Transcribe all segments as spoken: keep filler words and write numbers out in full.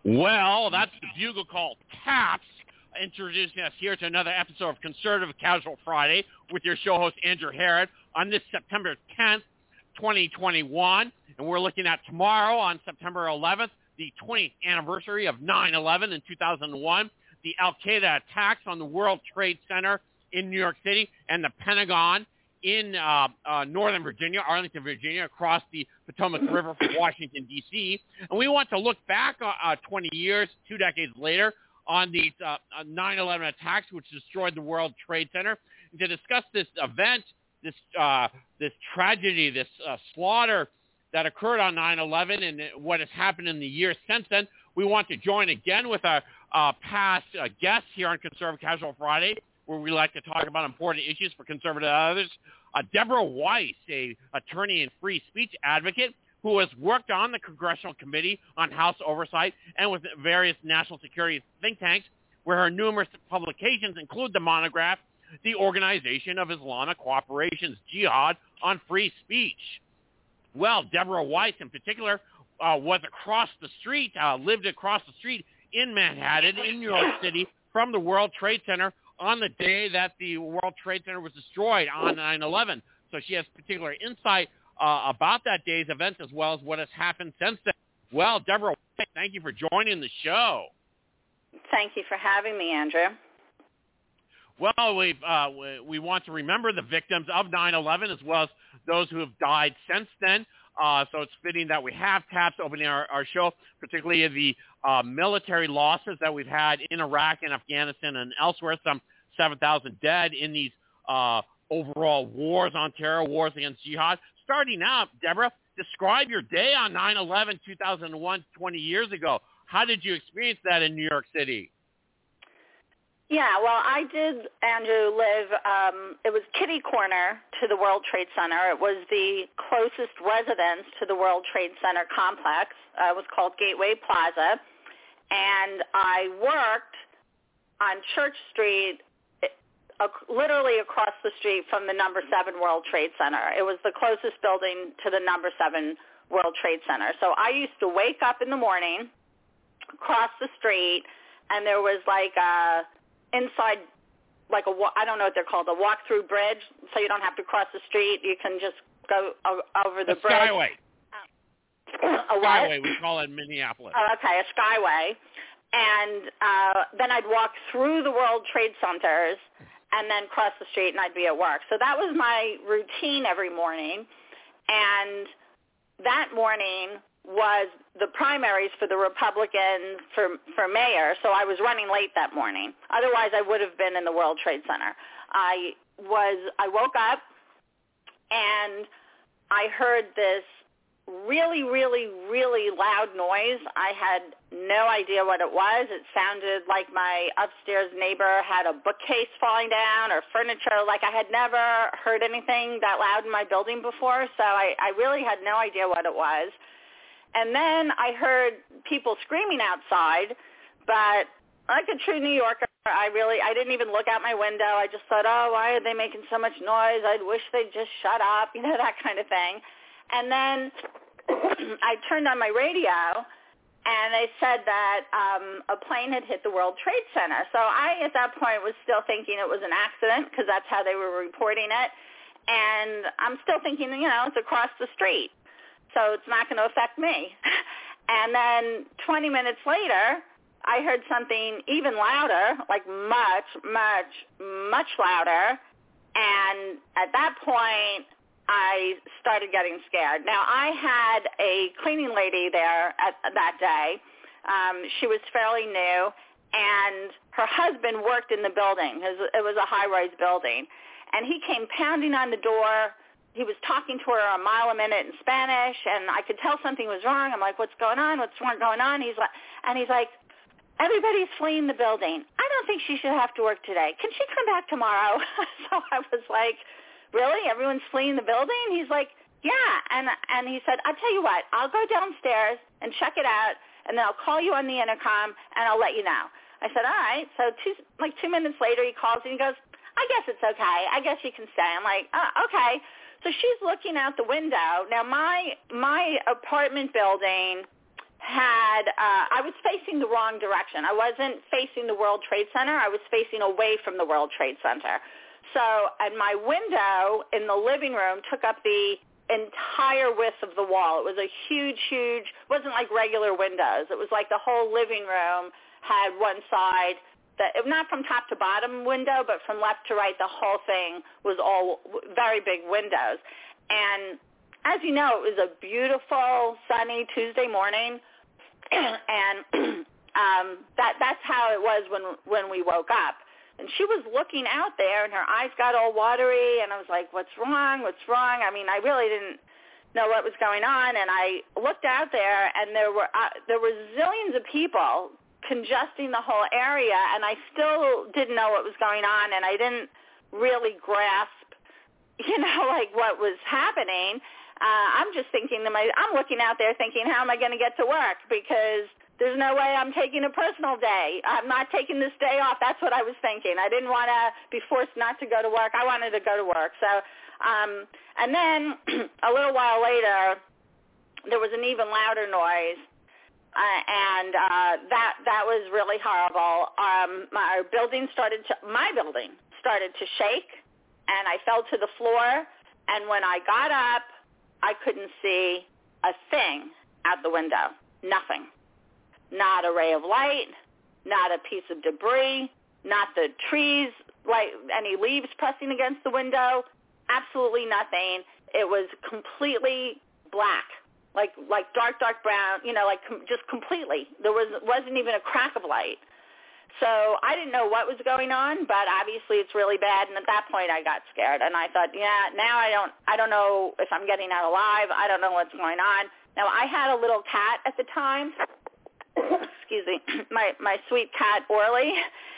Well, that's the bugle call Taps introducing us here to another episode of Conservative Casual Friday with your show host Andrew Herod on this September tenth, twenty twenty-one. And we're looking at tomorrow on September eleventh, the twentieth anniversary of nine eleven in two thousand one, the Al-Qaeda attacks on the World Trade Center in New York City and the Pentagon in uh, uh, Northern Virginia, Arlington, Virginia, across the Potomac River from Washington, D C. And we want to look back uh, twenty years, two decades later, on these uh, nine eleven attacks, which destroyed the World Trade Center. And to discuss this event, this uh, this tragedy, this uh, slaughter that occurred on nine eleven and what has happened in the years since then, we want to join again with our uh, past uh, guests here on Conservative Casual Friday, where we like to talk about important issues for conservative others. Uh, Deborah Weiss, a attorney and free speech advocate who has worked on the Congressional Committee on House Oversight and with various national security think tanks, where her numerous publications include the monograph, The Organization of Islamic Cooperation's Jihad on Free Speech. Well, Deborah Weiss in particular uh, was across the street, uh, lived across the street in Manhattan, in New York City, from the World Trade Center on the day that the World Trade Center was destroyed on nine eleven. So she has particular insight uh, about that day's events as well as what has happened since then. Well, Deborah, thank you for joining the show. Thank you for having me, Andrew. Well, we've, uh, we, we want to remember the victims of nine eleven as well as those who have died since then. Uh, so it's fitting that we have Taps opening our, our show, particularly the uh, military losses that we've had in Iraq and Afghanistan and elsewhere, some seven thousand dead in these uh, overall wars on terror, wars against jihad. Starting out, Deborah, describe your day on nine eleven, two thousand one, twenty years ago. How did you experience that in New York City? Yeah, well, I did, Andrew, live, um, it was kitty corner to the World Trade Center. It was the closest residence to the World Trade Center complex. Uh, it was called Gateway Plaza. And I worked on Church Street, uh, literally across the street from the number seven World Trade Center. It was the closest building to the number seven World Trade Center. So I used to wake up in the morning, cross the street, and there was like a inside, like a, I don't know what they're called, a walk-through bridge, so you don't have to cross the street. You can just go over the a bridge. Skyway. Uh, a Skyway, we call it in Minneapolis. Oh, okay, a Skyway. And uh, then I'd walk through the World Trade Centers and then cross the street and I'd be at work. So that was my routine every morning. And that morning was the primaries for the Republicans for for mayor, so I was running late that morning. Otherwise, I would have been in the World Trade Center. I was I woke up and I heard this really, really, really loud noise. I had no idea what it was. It sounded like my upstairs neighbor had a bookcase falling down or furniture. Like I had never heard anything that loud in my building before, so I, I really had no idea what it was. And then I heard people screaming outside, but like a true New Yorker, I really, I didn't even look out my window. I just thought, oh, why are they making so much noise? I wish they'd just shut up, you know, that kind of thing. And then I turned on my radio, and they said that um, a plane had hit the World Trade Center. So I, at that point, was still thinking it was an accident because that's how they were reporting it. And I'm still thinking, you know, it's across the street, so it's not going to affect me. And then twenty minutes later, I heard something even louder, like much, much, much louder. And at that point, I started getting scared. Now, I had a cleaning lady there at, that day. Um, she was fairly new, and her husband worked in the building. It was, it was a high-rise building. And he came pounding on the door. He was talking to her a mile a minute in Spanish, and I could tell something was wrong. I'm like, what's going on? What's going on? He's like, and he's like, everybody's fleeing the building. I don't think she should have to work today. Can she come back tomorrow? So I was like, really? Everyone's fleeing the building? He's like, yeah. And and he said, I'll tell you what, I'll go downstairs and check it out, and then I'll call you on the intercom, and I'll let you know. I said, all right. So two, like two minutes later, he calls, and he goes, I guess it's okay. I guess you can stay. I'm like, oh, okay. So she's looking out the window. Now, my my apartment building had, uh, I was facing the wrong direction. I wasn't facing the World Trade Center. I was facing away from the World Trade Center. So, and my window in the living room took up the entire width of the wall. It was a huge, huge, it wasn't like regular windows. It was like the whole living room had one side, that not from top to bottom window, but from left to right, the whole thing was all very big windows. And as you know, it was a beautiful, sunny Tuesday morning, and um, that that's how it was when when we woke up. And she was looking out there, and her eyes got all watery, and I was like, what's wrong? What's wrong? I mean, I really didn't know what was going on, and I looked out there, and there were uh, there were zillions of people congesting the whole area, and I still didn't know what was going on, and I didn't really grasp, you know, like what was happening. Uh, I'm just thinking to my, I'm looking out there thinking, how am I going to get to work? Because there's no way I'm taking a personal day. I'm not taking this day off. That's what I was thinking. I didn't want to be forced not to go to work. I wanted to go to work. So, um, and then a little while later, there was an even louder noise, uh, and uh, that that was really horrible. Um, my building started to, my building started to shake, and I fell to the floor. And when I got up, I couldn't see a thing out the window. Nothing. Not a ray of light, not a piece of debris, not the trees, like any leaves pressing against the window, absolutely nothing. It was completely black, like like dark, dark brown, you know, like com- just completely. There was, wasn't even a crack of light. So I didn't know what was going on, but obviously it's really bad. And at that point, I got scared, and I thought, yeah, now I don't, I don't know if I'm getting out alive. I don't know what's going on. Now I had a little cat at the time. Excuse me, my my sweet cat Orly,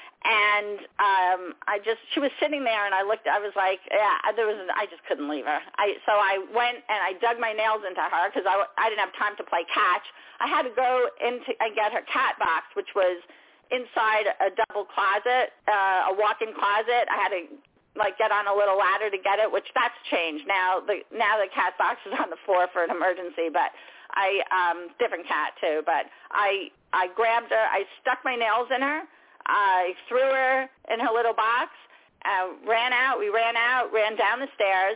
and um, I just she was sitting there, and I looked. I was like, yeah, there was. I just couldn't leave her. I so I went and I dug my nails into her because I I didn't have time to play catch. I had to go into and get her cat box, which was inside a double closet, uh, a walk-in closet. I had to like get on a little ladder to get it, which that's changed now. The now the cat box is on the floor for an emergency, but. I um different cat too, but I I grabbed her, I stuck my nails in her, I threw her in her little box, uh, ran out, we ran out, ran down the stairs,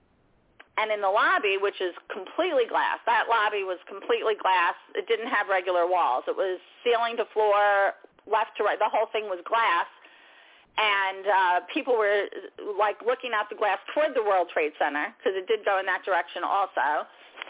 and in the lobby, which is completely glass, that lobby was completely glass, it didn't have regular walls, it was ceiling to floor, left to right, the whole thing was glass, and uh, people were like looking out the glass toward the World Trade Center, because it did go in that direction also.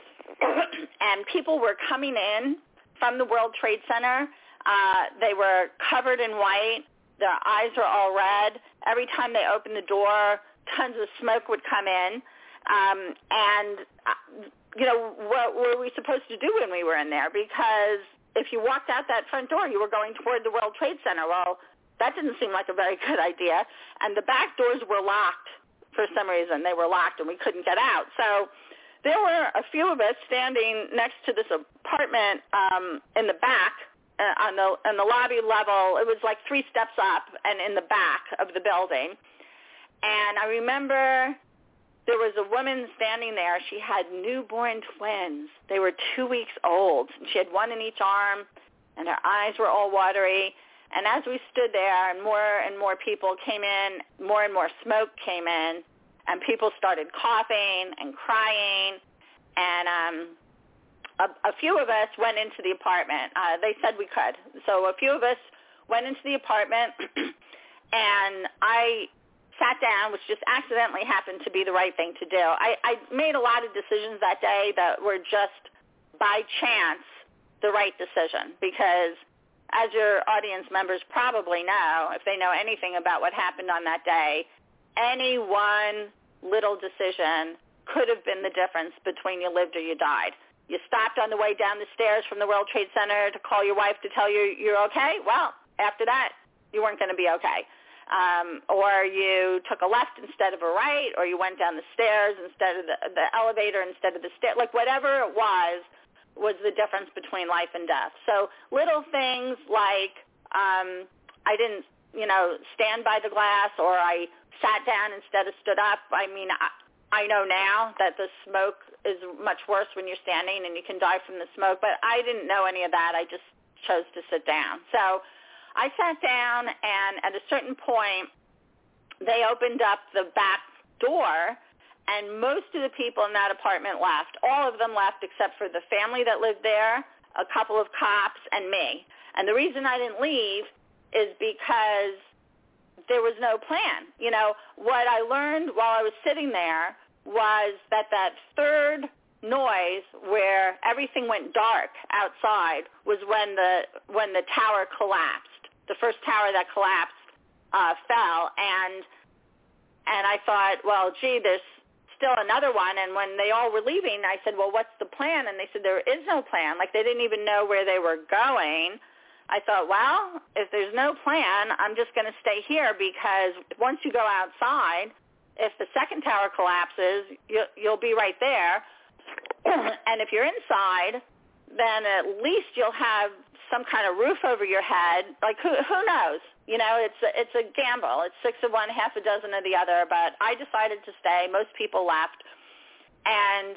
And people were coming in from the World Trade Center. Uh, they were covered in white. Their eyes were all red. Every time they opened the door, tons of smoke would come in. Um, and, uh, you know, what were we supposed to do when we were in there? Because if you walked out that front door, you were going toward the World Trade Center. Well, that didn't seem like a very good idea. And the back doors were locked for some reason. They were locked, and we couldn't get out. So there were a few of us standing next to this apartment um, in the back uh, on the on the lobby level. It was like three steps up and in the back of the building. And I remember there was a woman standing there. She had newborn twins. They were two weeks old. She had one in each arm, and her eyes were all watery. And as we stood there, and more and more people came in, more and more smoke came in, and people started coughing and crying, and um, a, a few of us went into the apartment. Uh, they said we could. So a few of us went into the apartment, and I sat down, which just accidentally happened to be the right thing to do. I, I made a lot of decisions that day that were just by chance the right decision, because as your audience members probably know, if they know anything about what happened on that day, any one little decision could have been the difference between you lived or you died. You stopped on the way down the stairs from the World Trade Center to call your wife to tell you you're okay. Well, after that, you weren't going to be okay. Um, or you took a left instead of a right, or you went down the stairs instead of the, the elevator instead of the stair. Like whatever it was, was the difference between life and death. So little things like um, I didn't, you know, stand by the glass, or I sat down instead of stood up. I mean, I, I know now that the smoke is much worse when you're standing and you can die from the smoke, but I didn't know any of that. I just chose to sit down. So I sat down, and at a certain point, they opened up the back door, and most of the people in that apartment left. All of them left except for the family that lived there, a couple of cops, and me. And the reason I didn't leave is because there was no plan. You know, what I learned while I was sitting there was that that third noise where everything went dark outside was when the when the tower collapsed. The first tower that collapsed uh, fell, and and I thought, well, gee, there's still another one. And when they all were leaving, I said, well, what's the plan? And they said there is no plan. Like, they didn't even know where they were going. I thought, well, if there's no plan, I'm just going to stay here, because once you go outside, if the second tower collapses, you'll, you'll be right there. And if you're inside, then at least you'll have some kind of roof over your head. Like, who, who knows? You know, it's a, it's a gamble. It's six of one, half a dozen of the other. But I decided to stay. Most people left. And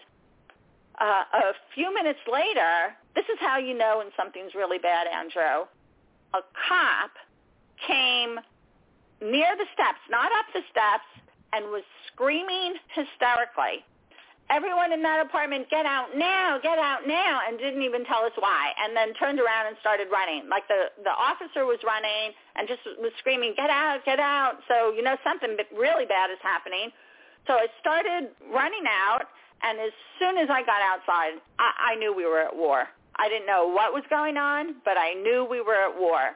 uh, a few minutes later, this is how you know when something's really bad, Andrew. A cop came near the steps, not up the steps, and was screaming hysterically. Everyone in that apartment, get out now, get out now, and didn't even tell us why, and then turned around and started running. Like the, the officer was running and just was screaming, get out, get out. So, you know, something really bad is happening. So I started running out, and as soon as I got outside, I, I knew we were at war. I didn't know what was going on, but I knew we were at war.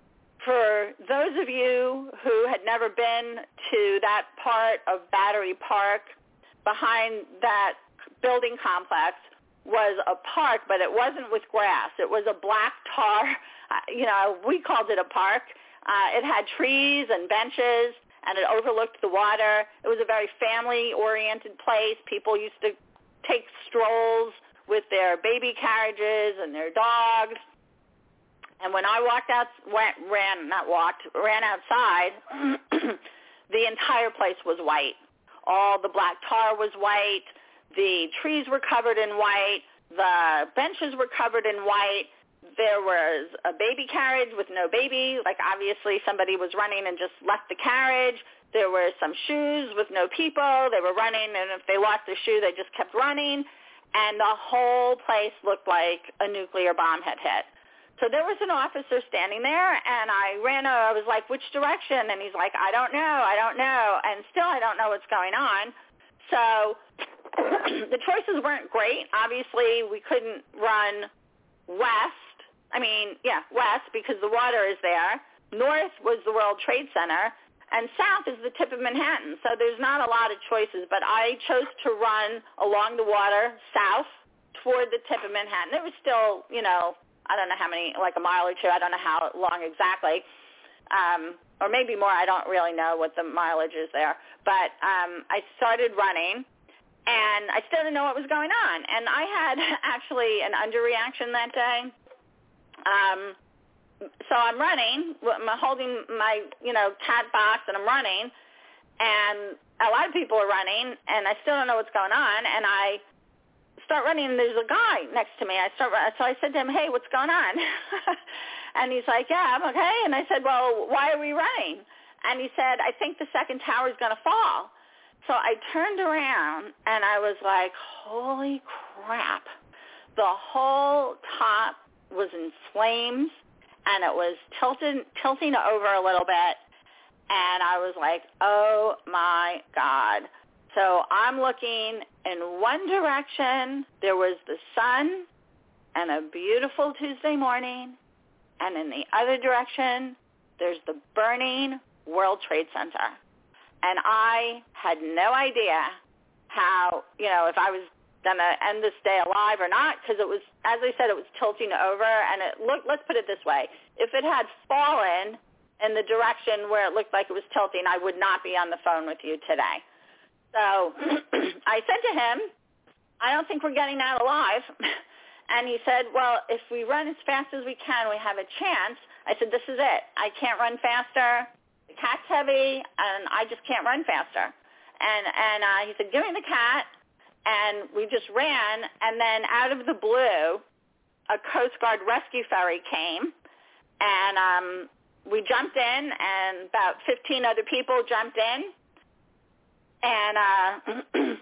For those of you who had never been to that part of Battery Park, behind that building complex was a park, but it wasn't with grass. It was a black tar, you know, we called it a park. Uh, it had trees and benches, and it overlooked the water. It was a very family-oriented place. People used to take strolls with their baby carriages and their dogs. And when I walked out, went, ran, not walked, ran outside, the entire place was white. All the black tar was white. The trees were covered in white. The benches were covered in white. There was a baby carriage with no baby. Like, obviously somebody was running and just left the carriage. There were some shoes with no people. They were running, and if they lost their shoe, they just kept running. And the whole place looked like a nuclear bomb had hit. So there was an officer standing there, and I ran over. I was like, which direction? And he's like, I don't know, I don't know. And still I don't know what's going on. So the choices weren't great. Obviously, we couldn't run west. I mean, yeah, west, because the water is there. North was the World Trade Center, and south is the tip of Manhattan. So there's not a lot of choices, but I chose to run along the water south toward the tip of Manhattan. It was still, you know, I don't know how many, like a mile or two. I don't know how long exactly, um, or maybe more. I don't really know what the mileage is there. But um, I started running, and I still didn't know what was going on. And I had actually an underreaction that day. Um, so I'm running. I'm holding my, you know, cat box, and I'm running. And a lot of people are running, and I still don't know what's going on. And I start running, and there's a guy next to me. I start, so I said to him, hey, what's going on? And he's like, yeah, I'm okay. And I said, well, why are we running? And he said, I think the second tower is going to fall. So I turned around, and I was like, holy crap. The whole top was in flames, and it was tilting, tilting over a little bit. And I was like, oh, my God. So I'm looking in one direction. There was the sun and a beautiful Tuesday morning. And in the other direction, there's the burning World Trade Center. And I had no idea how, you know, if I was going to end this day alive or not, because it was, as I said, it was tilting over. And it looked, let's put it this way. If it had fallen in the direction where it looked like it was tilting, I would not be on the phone with you today. So I said to him, I don't think we're getting out alive. And he said, well, if we run as fast as we can, we have a chance. I said, this is it. I can't run faster. The cat's heavy, and I just can't run faster. And, and uh, he said, give me the cat. And we just ran. And then out of the blue, a Coast Guard rescue ferry came. And um, we jumped in, and about fifteen other people jumped in. And uh,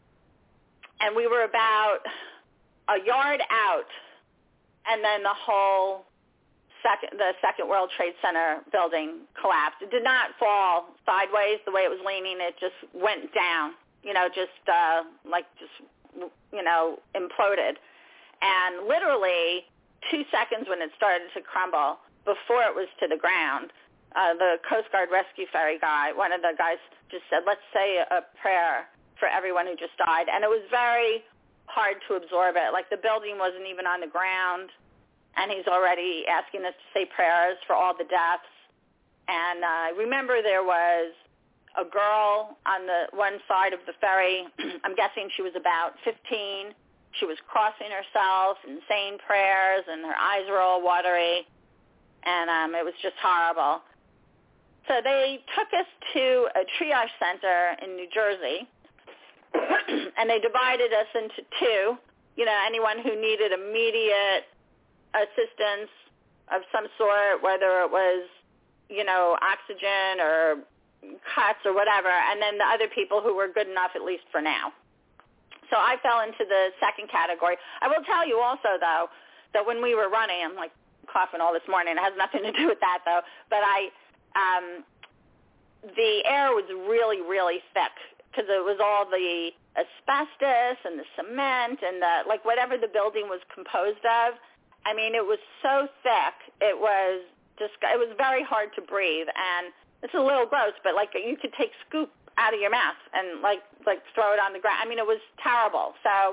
and we were about a yard out. And then the whole second, the Second World Trade Center building collapsed. It did not fall sideways the way it was leaning. It just went down, you know, just uh, like just, you know, imploded. And literally two seconds when it started to crumble, before it was to the ground, uh, the Coast Guard rescue ferry guy, one of the guys just said, let's say a prayer for everyone who just died. And it was very hard to absorb it. Like, the building wasn't even on the ground, and he's already asking us to say prayers for all the deaths. And I uh, remember there was a girl on the one side of the ferry. I'm guessing she was about fifteen. She was crossing herself and saying prayers, and her eyes were all watery, and um, it was just horrible. So they took us to a triage center in New Jersey, and they divided us into two. You know, anyone who needed immediate assistance of some sort, whether it was, you know, oxygen or cuts or whatever, and then the other people who were good enough, at least for now. So I fell into the second category. I will tell you also, though, that when we were running, I'm like coughing all this morning. It has nothing to do with that, though. But I, um, the air was really, really thick because it was all the asbestos and the cement and the, like, whatever the building was composed of. I mean, it was so thick. It was just, it was very hard to breathe. And it's a little gross, but like you could take scoop out of your mouth and like like throw it on the ground. I mean, it was terrible. So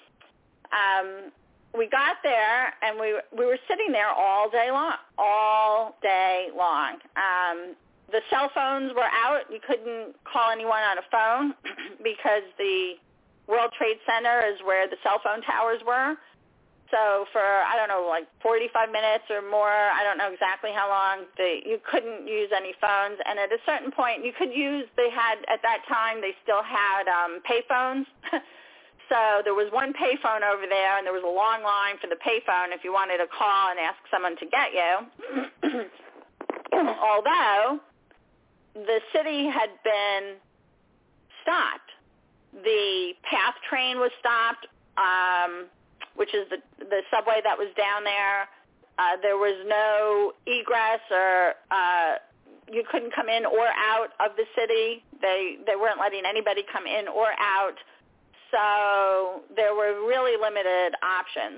um, we got there, and we we were sitting there all day long, all day long. Um, the cell phones were out. You couldn't call anyone on a phone because the World Trade Center is where the cell phone towers were. So for, I don't know, like forty-five minutes or more, I don't know exactly how long, the, you couldn't use any phones. And at a certain point, you could use, they had, at that time, they still had um, pay phones. So there was one pay phone over there, and there was a long line for the pay phone if you wanted to call and ask someone to get you. Although the city had been stopped. The PATH train was stopped, um, which is the the subway that was down there. Uh, there was no egress, or uh, you couldn't come in or out of the city. They they weren't letting anybody come in or out. So there were really limited options.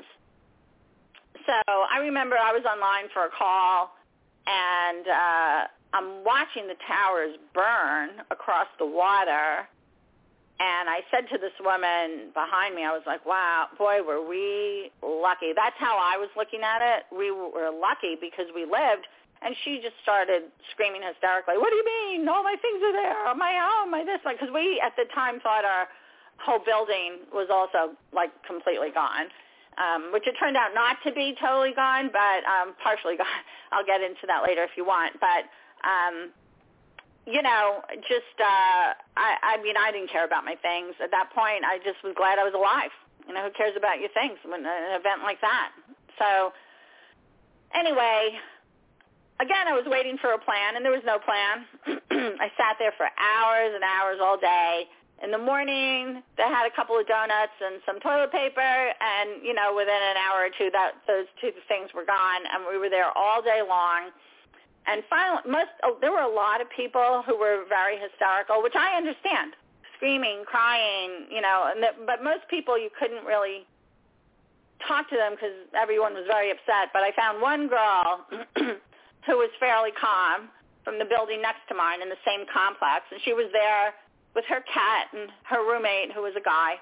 So I remember I was online for a call, and uh, I'm watching the towers burn across the water. And I said to this woman behind me, I was like, wow, boy, were we lucky. That's how I was looking at it. We were lucky because we lived. And she just started screaming hysterically, what do you mean? All my things are there. My home, my this. Because we, at the time, thought our whole building was also, like, completely gone, um, which it turned out not to be totally gone, but um, partially gone. I'll get into that later if you want. But um you know, just, uh, I, I mean, I didn't care about my things. At that point, I just was glad I was alive. You know, who cares about your things when an event like that? So, anyway, again, I was waiting for a plan, and there was no plan. I sat there for hours and hours all day. In the morning, they had a couple of donuts and some toilet paper, and, you know, within an hour or two, that those two things were gone, and we were there all day long. And finally, most, oh, there were a lot of people who were very hysterical, which I understand, screaming, crying, you know. And the, but most people, you couldn't really talk to them because everyone was very upset. But I found one girl who was fairly calm from the building next to mine in the same complex, and she was there with her cat and her roommate, who was a guy.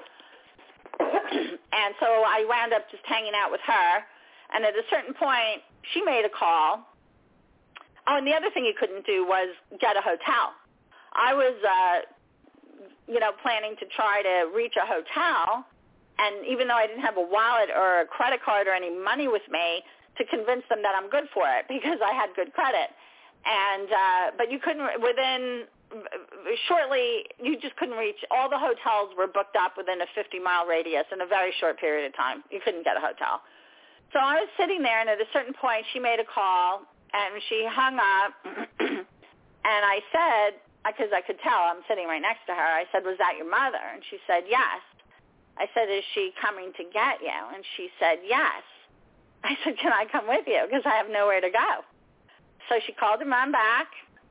And so I wound up just hanging out with her. And at a certain point, she made a call. Oh, and the other thing you couldn't do was get a hotel. I was, uh, you know, planning to try to reach a hotel, and even though I didn't have a wallet or a credit card or any money with me, to convince them that I'm good for it because I had good credit. And uh, but you couldn't, within shortly, you just couldn't reach. All the hotels were booked up within a fifty-mile radius in a very short period of time. You couldn't get a hotel. So I was sitting there, and at a certain point, she made a call, and she hung up, and I said, because I could tell I'm sitting right next to her, I said, was that your mother? And she said, yes. I said, is she coming to get you? And she said, yes. I said, can I come with you? Because I have nowhere to go. So she called her mom back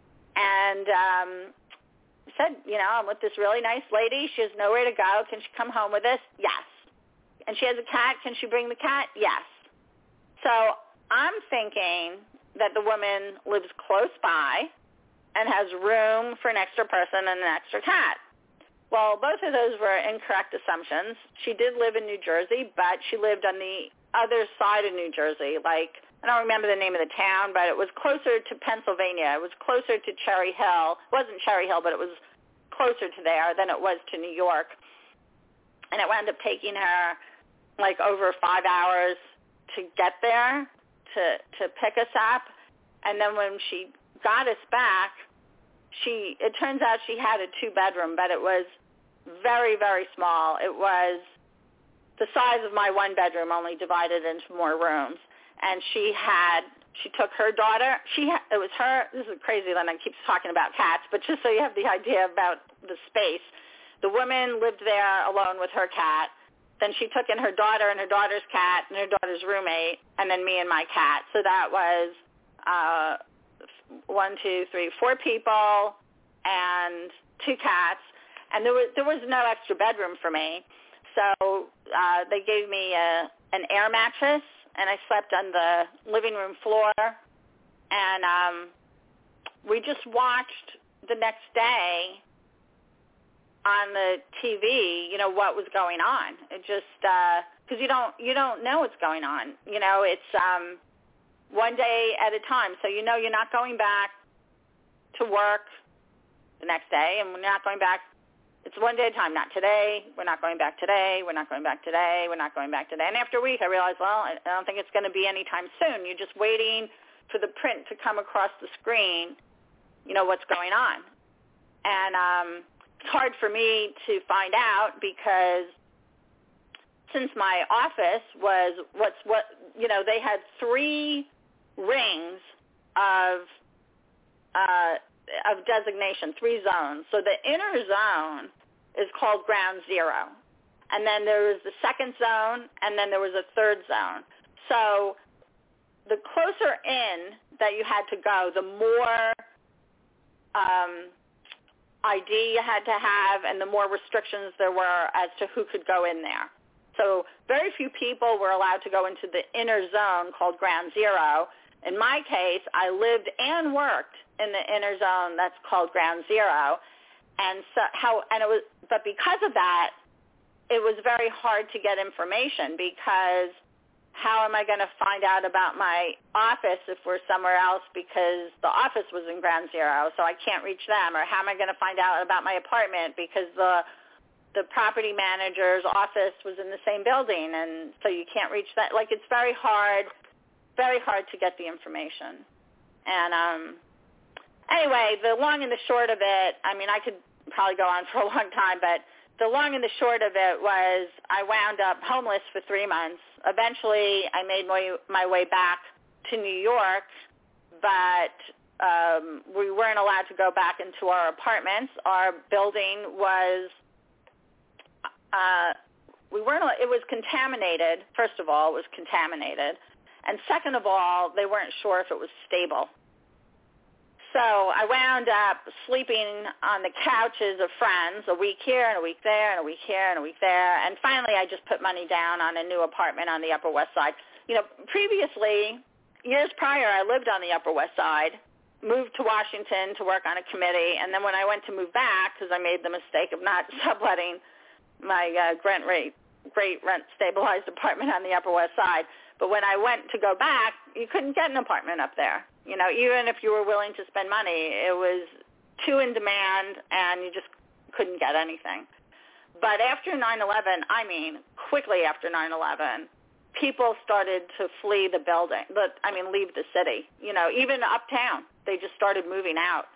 and um, said, you know, I'm with this really nice lady. She has nowhere to go. Can she come home with us? Yes. And she has a cat. Can she bring the cat? Yes. So I'm thinking that the woman lives close by and has room for an extra person and an extra cat. Well, both of those were incorrect assumptions. She did live in New Jersey, but she lived on the other side of New Jersey. Like, I don't remember the name of the town, but it was closer to Pennsylvania. It was closer to Cherry Hill. It wasn't Cherry Hill, but it was closer to there than it was to New York. And it wound up taking her like over five hours to get there to to pick us up. And then when she got us back, she it turns out she had a two-bedroom, but it was very, very small. It was the size of my one-bedroom, only divided into more rooms. And she had, she took her daughter, she ha, it was her, this is crazy, Linda keeps talking about cats, but just so you have the idea about the space, the woman lived there alone with her cat. Then she took in her daughter and her daughter's cat and her daughter's roommate, and then me and my cat. So that was uh, one, two, three, four people and two cats. And there was there was no extra bedroom for me. So uh, they gave me a, an air mattress, and I slept on the living room floor. And um, we just watched the next day on the T V, you know, what was going on. It just because uh, you don't you don't know what's going on. You know, it's um, one day at a time. So you know you're not going back to work the next day, and we're not going back. It's one day at a time. Not today. We're not going back today. We're not going back today. We're not going back today. And after a week, I realized, well, I don't think it's going to be anytime soon. You're just waiting for the print to come across the screen. You know what's going on, and um, it's hard for me to find out because since my office was what's what you know they had three rings of uh, of designation, three zones. So the inner zone is called ground zero, and then there was the second zone, and then there was a third zone. So the closer in that you had to go, the more um, I D you had to have, and the more restrictions there were as to who could go in there. So very few people were allowed to go into the inner zone called ground zero. In my case, I lived and worked in the inner zone that's called ground zero, and so how and it was, but because of that, it was very hard to get information because how am I going to find out about my office if we're somewhere else because the office was in ground zero, so I can't reach them, or how am I going to find out about my apartment because the the property manager's office was in the same building, and so you can't reach that. Like, it's very hard. Very hard to get the information. And um, anyway, the long and the short of it, I mean, I could probably go on for a long time, but the long and the short of it was I wound up homeless for three months. Eventually, I made my, my way back to New York, but um, we weren't allowed to go back into our apartments. Our building was, uh, we weren't, it was contaminated. First of all, it was contaminated. And second of all, they weren't sure if it was stable. So I wound up sleeping on the couches of friends, a week here and a week there and a week here and a week there. And finally, I just put money down on a new apartment on the Upper West Side. You know, previously, years prior, I lived on the Upper West Side, moved to Washington to work on a committee. And then when I went to move back, because I made the mistake of not subletting my uh, rent rate, great rent stabilized apartment on the Upper West Side, but when I went to go back, you couldn't get an apartment up there. You know, even if you were willing to spend money, it was too in demand, and you just couldn't get anything. But after nine eleven, I mean, quickly after nine eleven, people started to flee the building. But I mean, leave the city. You know, even uptown, they just started moving out.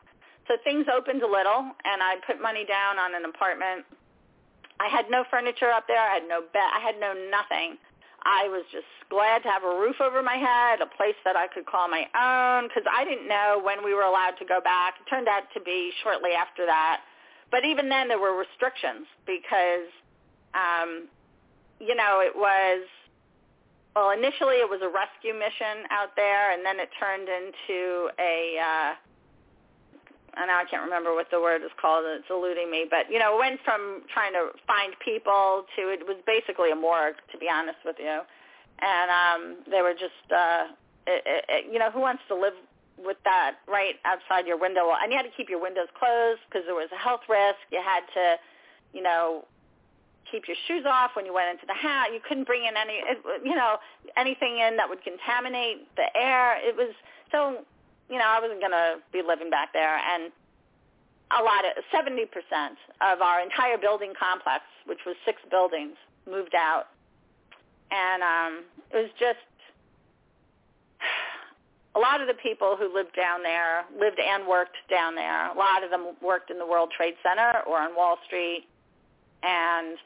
So things opened a little, and I put money down on an apartment. I had no furniture up there. I had no bed. I had no nothing. I was just glad to have a roof over my head, a place that I could call my own, because I didn't know when we were allowed to go back. It turned out to be shortly after that. But even then, there were restrictions because, um, you know, it was, well, initially it was a rescue mission out there, and then it turned into a, uh, I know I can't remember what the word is called. It's eluding me. But, you know, it went from trying to find people to it was basically a morgue, to be honest with you. And um, they were just, uh, it, it, you know, who wants to live with that right outside your window? And you had to keep your windows closed because there was a health risk. You had to, you know, keep your shoes off when you went into the house. You couldn't bring in any, you know, anything in that would contaminate the air. It was so... You know, I wasn't going to be living back there. And a lot of, seventy percent of our entire building complex, which was six buildings, moved out. And um, it was just, a lot of the people who lived down there, lived and worked down there. A lot of them worked in the World Trade Center or on Wall Street. And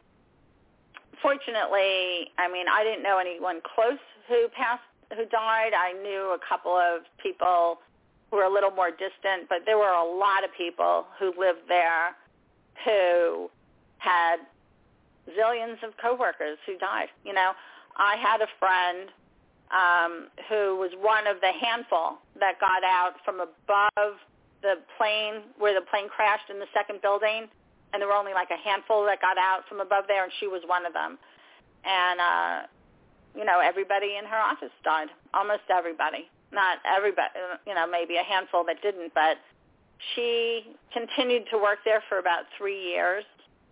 fortunately, I mean, I didn't know anyone close who passed, who died. I knew a couple of people who were a little more distant, but there were a lot of people who lived there who had zillions of coworkers who died. You know, I had a friend um, who was one of the handful that got out from above the plane where the plane crashed in the second building, and there were only like a handful that got out from above there, and she was one of them. And, uh, you know, everybody in her office died, almost everybody. Not everybody, you know, maybe a handful that didn't, but she continued to work there for about three years.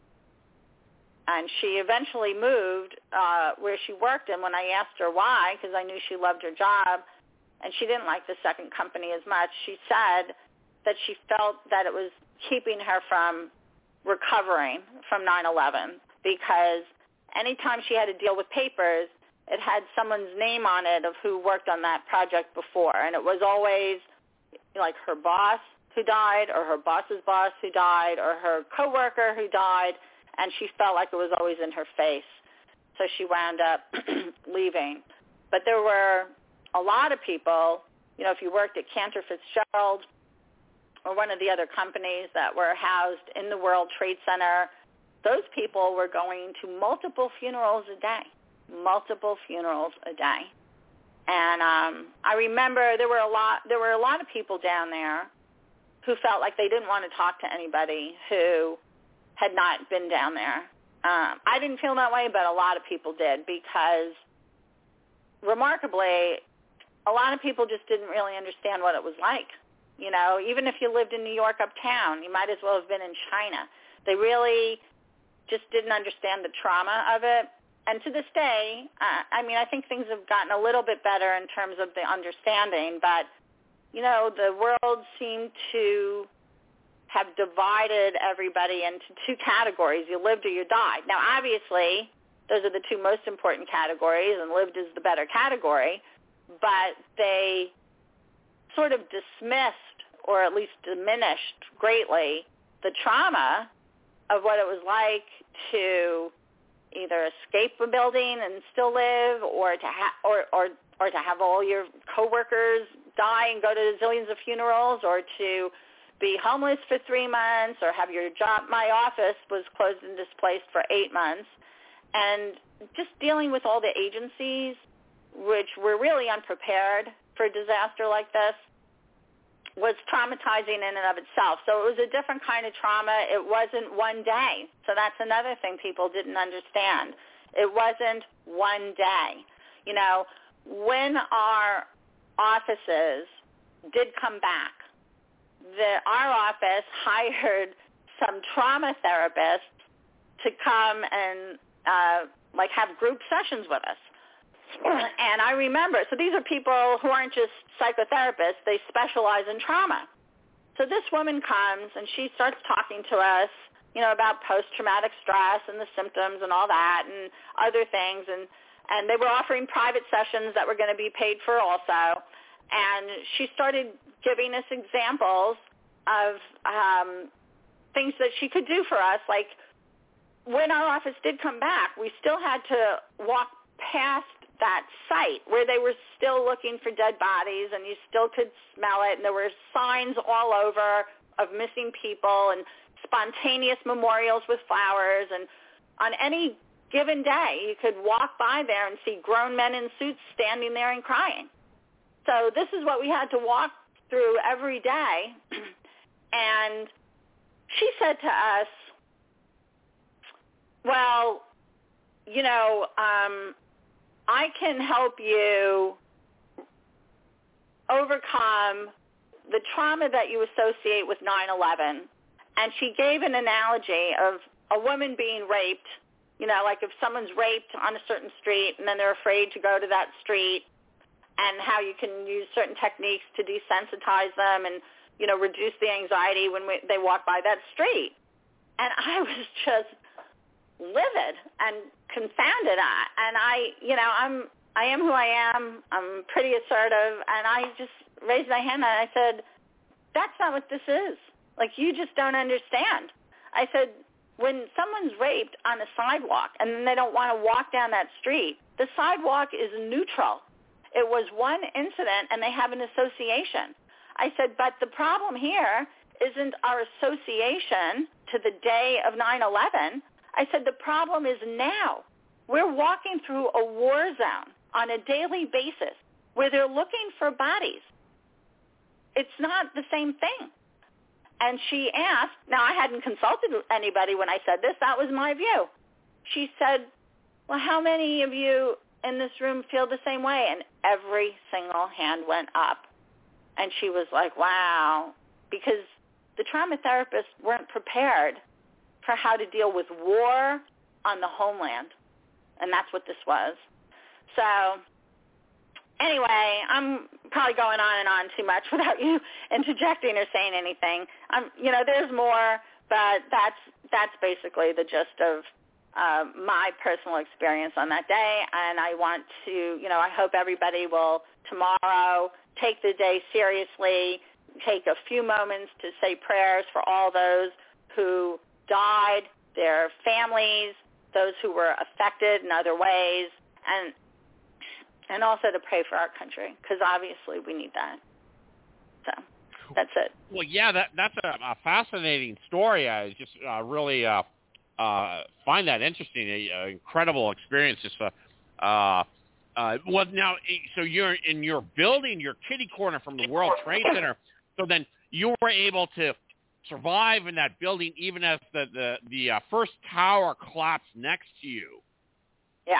And she eventually moved uh, where she worked, and when I asked her why, because I knew she loved her job, and she didn't like the second company as much, she said that she felt that it was keeping her from recovering from nine eleven, because anytime she had to deal with papers, it had someone's name on it of who worked on that project before. And it was always like her boss who died or her boss's boss who died or her coworker who died, and she felt like it was always in her face. So she wound up leaving. But there were a lot of people, you know, if you worked at Cantor Fitzgerald or one of the other companies that were housed in the World Trade Center, those people were going to multiple funerals a day. multiple funerals a day. And um, I remember there were a lot there were a lot of people down there who felt like they didn't want to talk to anybody who had not been down there. Um, I didn't feel that way, but a lot of people did, because remarkably, a lot of people just didn't really understand what it was like. You know, even if you lived in New York uptown, you might as well have been in China. They really just didn't understand the trauma of it. And to this day, uh, I mean, I think things have gotten a little bit better in terms of the understanding, but, you know, the world seemed to have divided everybody into two categories. You lived or you died. Now, obviously, those are the two most important categories, and lived is the better category, but they sort of dismissed or at least diminished greatly the trauma of what it was like to either escape a building and still live, or to ha- or, or or to have all your coworkers die and go to zillions of funerals, or to be homeless for three months, or have your job. My office was closed and displaced for eight months, and just dealing with all the agencies, which were really unprepared for a disaster like this, was traumatizing in and of itself. So it was a different kind of trauma. It wasn't one day. So that's another thing people didn't understand. It wasn't one day. You know, when our offices did come back, the, our office hired some trauma therapists to come and uh, like have group sessions with us. And I remember, so these are people who aren't just psychotherapists, they specialize in trauma. So this woman comes and she starts talking to us, you know, about post-traumatic stress and the symptoms and all that and other things. And, and they were offering private sessions that were going to be paid for also. And she started giving us examples of um, things that she could do for us. Like when our office did come back, we still had to walk past that site where they were still looking for dead bodies, and you still could smell it, and there were signs all over of missing people and spontaneous memorials with flowers, and on any given day you could walk by there and see grown men in suits standing there and crying. So this is what we had to walk through every day. And she said to us, well, you know, um, I can help you overcome the trauma that you associate with nine eleven. And she gave an analogy of a woman being raped, you know, like if someone's raped on a certain street and then they're afraid to go to that street, and how you can use certain techniques to desensitize them and, you know, reduce the anxiety when we, they walk by that street. And I was just livid and confounded. And I, you know, I'm, I am who I am. I'm pretty assertive. And I just raised my hand and I said, that's not what this is. Like, you just don't understand. I said, when someone's raped on a sidewalk and then they don't want to walk down that street, the sidewalk is neutral. It was one incident and they have an association. I said, but the problem here isn't our association to the day of nine eleven. I said, the problem is now. We're walking through a war zone on a daily basis where they're looking for bodies. It's not the same thing. And she asked, now I hadn't consulted anybody when I said this, that was my view. She said, well, how many of you in this room feel the same way? And every single hand went up. And she was like, wow, because the trauma therapists weren't prepared for how to deal with war on the homeland. And that's what this was. So anyway, I'm probably going on and on too much without you interjecting or saying anything. Um, you know, there's more, but that's that's basically the gist of uh, my personal experience on that day. And I want to, you know, I hope everybody will tomorrow take the day seriously, take a few moments to say prayers for all those who died, their families, those who were affected in other ways, and and also to pray for our country, because obviously we need that. So that's it. Well, yeah, that that's a, a fascinating story. I just uh, really uh, uh, find that interesting. An incredible experience. Just uh, uh, uh, well, now, so you're in your building, your kitty corner from the World Trade Center. So then you were able to survive in that building, even as the the, the uh, first tower collapsed next to you. Yeah.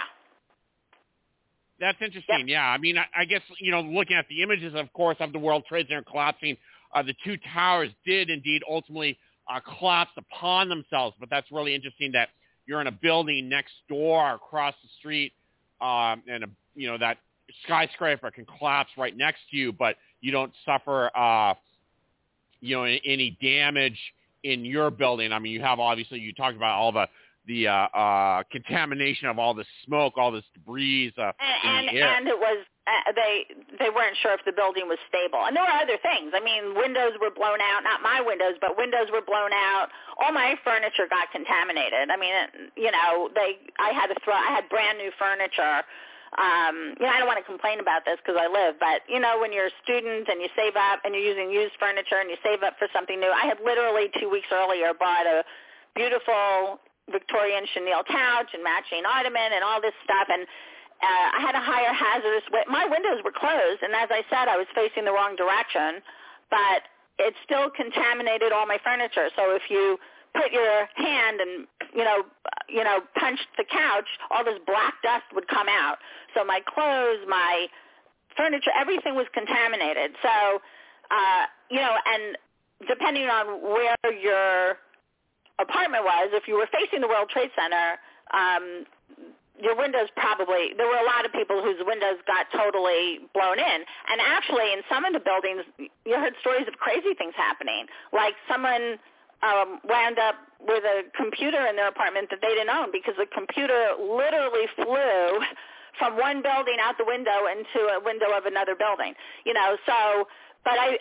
That's interesting. Yep. Yeah. I mean, I, I guess, you know, looking at the images, of course, of the World Trade Center collapsing, uh, the two towers did indeed ultimately uh, collapse upon themselves. But that's really interesting that you're in a building next door across the street, um, and, a, you know, that skyscraper can collapse right next to you, but you don't suffer, uh, you know, any damage in your building. I mean, you have, obviously, you talked about all the, the uh, uh, contamination of all this smoke, all this debris uh, and, in the air. And it was, uh, they they weren't sure if the building was stable. And there were other things. I mean, windows were blown out, not my windows, but windows were blown out. All my furniture got contaminated. I mean, you know, they, I had to throw, I had brand new furniture. Um, you know, I don't want to complain about this because I live, but, you know, when you're a student and you save up and you're using used furniture and you save up for something new, I had literally two weeks earlier bought a beautiful Victorian chenille couch and matching ottoman and all this stuff, and uh, I had a higher hazardous way. My windows were closed, and as I said, I was facing the wrong direction, but it still contaminated all my furniture. So if you put your hand and, you know, you know, punched the couch, all this black dust would come out. So my clothes, my furniture, everything was contaminated. So, uh, you know, and depending on where your apartment was, if you were facing the World Trade Center, um, your windows probably, there were a lot of people whose windows got totally blown in. And actually, in some of the buildings, you heard stories of crazy things happening. Like someone um, wound up with a computer in their apartment that they didn't own because the computer literally flew from one building out the window into a window of another building. You know, so, but I,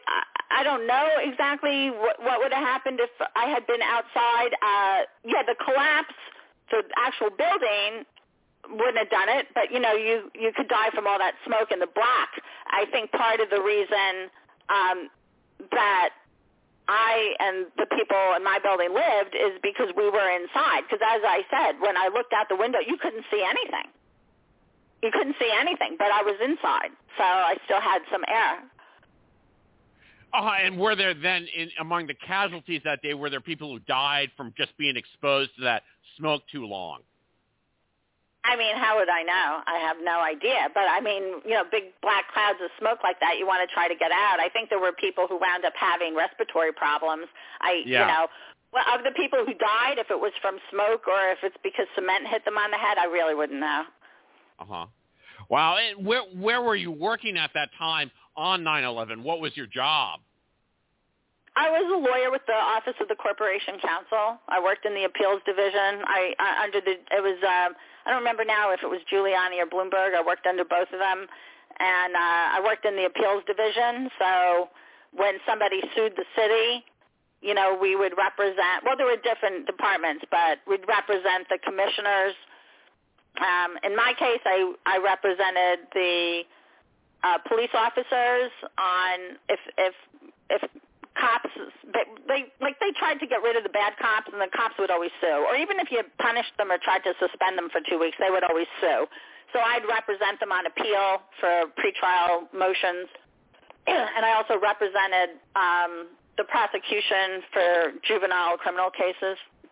I don't know exactly what, what would have happened if I had been outside. Uh, yeah, the collapse, the actual building wouldn't have done it, but, you know, you, you could die from all that smoke and the black. I think part of the reason um, that I and the people in my building lived is because we were inside. Because as I said, when I looked out the window, you couldn't see anything. You couldn't see anything, but I was inside, so I still had some air. Uh, and were there then, in, among the casualties that day, were there people who died from just being exposed to that smoke too long? I mean, how would I know? I have no idea. But, I mean, you know, big black clouds of smoke like that, you want to try to get out. I think there were people who wound up having respiratory problems. I, yeah. you know, well, of the people who died, if it was from smoke or if it's because cement hit them on the head, I really wouldn't know. Uh-huh. Wow. And where, where were you working at that time on nine eleven? What was your job? I was a lawyer with the Office of the Corporation Counsel. I worked in the appeals division. I, I under the it was um, I don't remember now if it was Giuliani or Bloomberg. I worked under both of them, and uh, I worked in the appeals division. So when somebody sued the city, you know, we would represent. Well, there were different departments, but we'd represent the commissioners. Um, in my case, I I represented the uh, police officers on if if if. cops, they, they like they tried to get rid of the bad cops, and the cops would always sue. Or even if you punished them or tried to suspend them for two weeks, they would always sue. So I'd represent them on appeal for pretrial motions, and I also represented um, the prosecution for juvenile criminal cases.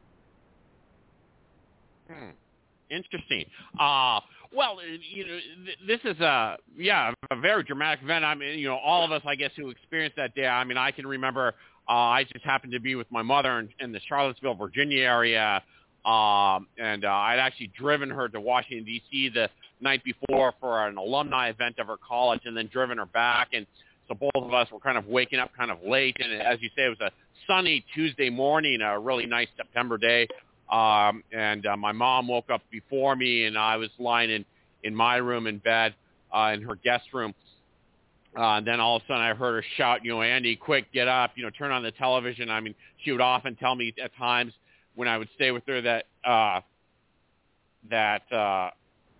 Hmm. Interesting. Uh, well, you know, this is a yeah a very dramatic event. I mean, you know, all of us, I guess, who experienced that day. I mean, I can remember. Uh, I just happened to be with my mother in, in the Charlottesville, Virginia area, um, and uh, I'd actually driven her to Washington D C the night before for an alumni event of her college, and then driven her back. And so both of us were kind of waking up kind of late. And as you say, it was a sunny Tuesday morning, a really nice September day. Um, and uh, my mom woke up before me, and I was lying in, in my room in bed uh, in her guest room. Uh, and then all of a sudden I heard her shout, you know, Andy, quick, get up, you know, turn on the television. I mean, she would often tell me at times when I would stay with her that uh, that uh,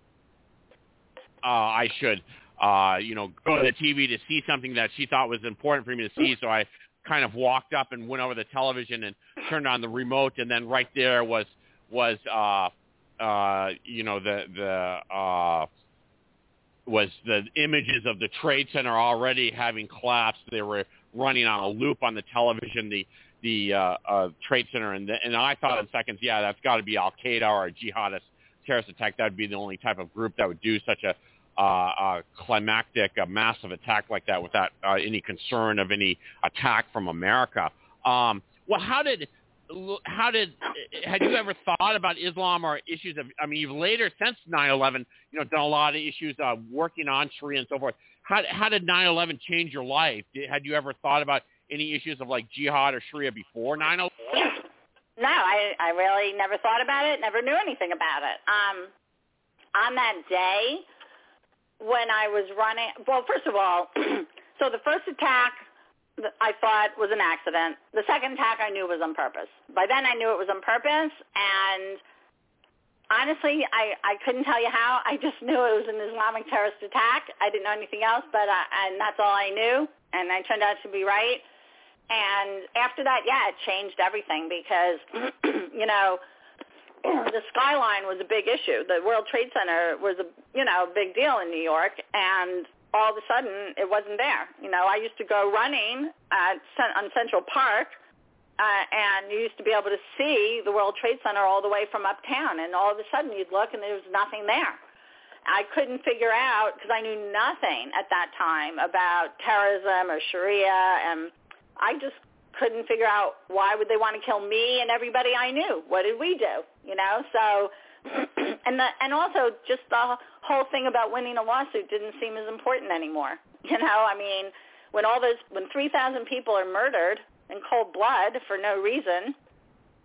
uh, I should, uh, you know, go to the T V to see something that she thought was important for me to see. So I kind of walked up and went over the television and turned on the remote, and then right there was was uh uh you know the the uh was the images of the Trade Center already having collapsed. They were running on a loop on the television, the the uh, uh Trade Center, and the, and I thought in seconds, yeah, that's got to be Al Qaeda or a jihadist terrorist attack. That would be the only type of group that would do such a Uh, a climactic, a massive attack like that without uh, any concern of any attack from America. Um, well, how did, how did, had you ever thought about Islam or issues of, I mean, you've later, since nine eleven, you know, done a lot of issues uh, working on Sharia and so forth. How, how did nine eleven change your life? Did, had you ever thought about any issues of like jihad or Sharia before nine eleven? No, I, I really never thought about it, never knew anything about it. Um, on that day, when I was running, well, first of all, so the first attack I thought was an accident. The second attack I knew was on purpose. By then I knew it was on purpose, and honestly, I, I couldn't tell you how. I just knew it was an Islamic terrorist attack. I didn't know anything else, but I, and that's all I knew, and I turned out to be right. And after that, yeah, it changed everything because, you know, the skyline was a big issue. The World Trade Center was a, you know, big deal in New York, and all of a sudden it wasn't there. You know, I used to go running at, on Central Park, uh, and you used to be able to see the World Trade Center all the way from uptown, and all of a sudden you'd look and there was nothing there. I couldn't figure out, because I knew nothing at that time about terrorism or Sharia, and I just couldn't figure out why would they want to kill me and everybody I knew. What did we do? You know, so, and the, and also just the whole thing about winning a lawsuit didn't seem as important anymore. You know, I mean, when all those, when three thousand people are murdered in cold blood for no reason,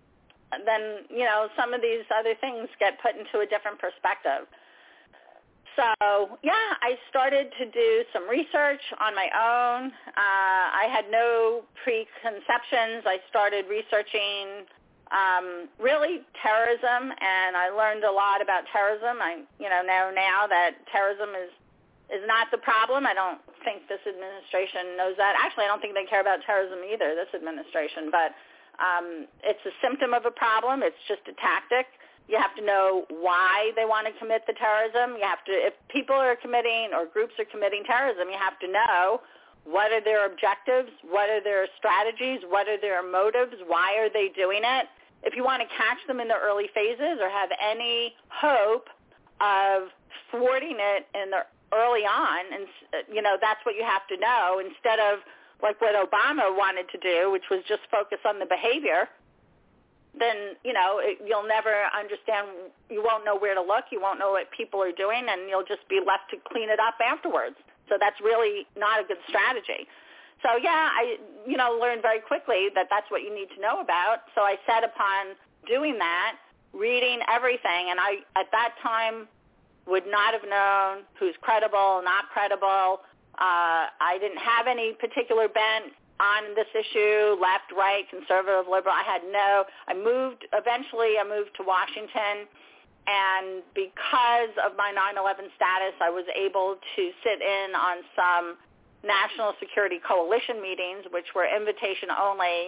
then, you know, some of these other things get put into a different perspective. So, yeah, I started to do some research on my own. Uh, I had no preconceptions. I started researching um, really terrorism, and I learned a lot about terrorism. I, you know, know now that terrorism is is not the problem. I don't think this administration knows that. Actually, I don't think they care about terrorism either, this administration. But um, it's a symptom of a problem. It's just a tactic. You have to know why they want to commit the terrorism. You have to, if people are committing or groups are committing terrorism, you have to know what are their objectives, what are their strategies, what are their motives, why are they doing it. If you want to catch them in the early phases or have any hope of thwarting it in the early on, and you know, that's what you have to know, instead of like what Obama wanted to do, which was just focus on the behavior. Then, you know, it, you'll never understand, you won't know where to look, you won't know what people are doing, and you'll just be left to clean it up afterwards. So that's really not a good strategy. So, yeah, I, you know, learned very quickly that that's what you need to know about. So I set upon doing that, reading everything, and I, at that time, would not have known who's credible, not credible. Uh, I didn't have any particular bent on this issue, left, right, conservative, liberal. I had no, I moved, eventually I moved to Washington, and because of my nine eleven status, I was able to sit in on some National Security Coalition meetings, which were invitation only,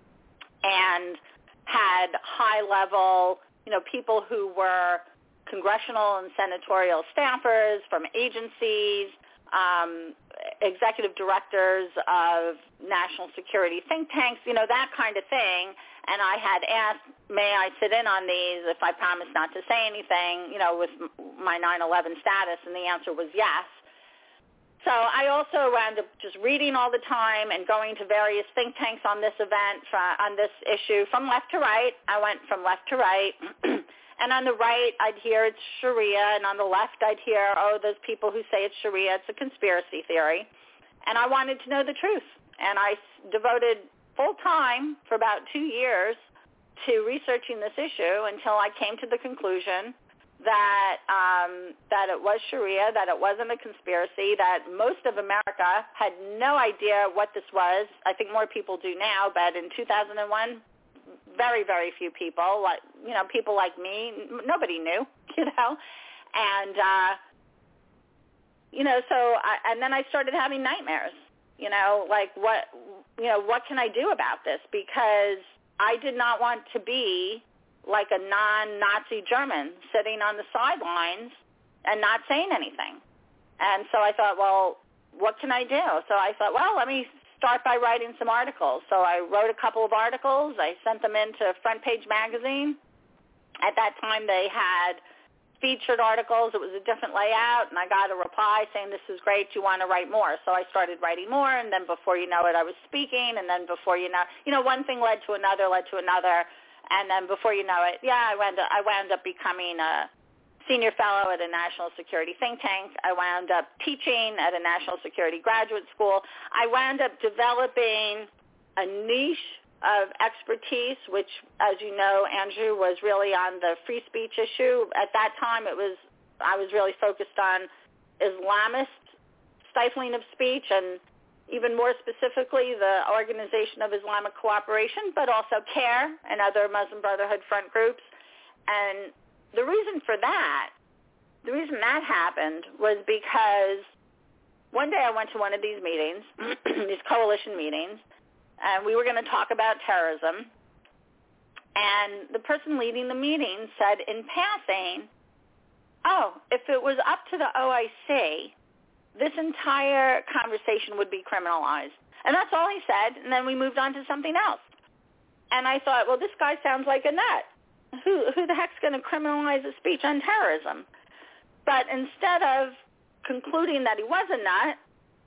and had high-level, you know, people who were congressional and senatorial staffers from agencies, um, executive directors of national security think tanks, you know, that kind of thing. And I had asked, may I sit in on these if I promise not to say anything, you know, with my nine eleven status? And the answer was yes. So I also wound up just reading all the time and going to various think tanks on this event, on this issue, from left to right. I went from left to right. And on the right, I'd hear it's Sharia, and on the left, I'd hear, oh, those people who say it's Sharia, it's a conspiracy theory. And I wanted to know the truth. And I devoted full time for about two years to researching this issue until I came to the conclusion that um, that it was Sharia, that it wasn't a conspiracy, that most of America had no idea what this was. I think more people do now, but in two thousand one, very, very few people, like, you know, people like me, nobody knew, you know, and, uh, you know, so, I, and then I started having nightmares, you know, like what, you know, what can I do about this? Because I did not want to be like a non-Nazi German sitting on the sidelines and not saying anything. And so I thought, well, what can I do? So I thought, well, let me start by writing some articles. So I wrote a couple of articles. I sent them into Front Page Magazine. At that time, they had featured articles. It was a different layout, and I got a reply saying, this is great. Do you want to write more? So I started writing more, and then before you know it, I was speaking, and then before you know, you know, one thing led to another, led to another, and then before you know it, yeah, I wound up, I wound up becoming a senior fellow at a national security think tank. I wound up teaching at a national security graduate school. I wound up developing a niche of expertise, which, as you know, Andrew, was really on the free speech issue. At that time, it was I was really focused on Islamist stifling of speech, and even more specifically, the Organization of Islamic Cooperation, but also CARE and other Muslim Brotherhood front groups. And the reason for that, the reason that happened was because one day I went to one of these meetings, these coalition meetings, and we were going to talk about terrorism. And the person leading the meeting said in passing, oh, if it was up to the O I C, this entire conversation would be criminalized. And that's all he said, and then we moved on to something else. And I thought, well, this guy sounds like a nut. Who, who the heck's going to criminalize a speech on terrorism? But instead of concluding that he was a nut,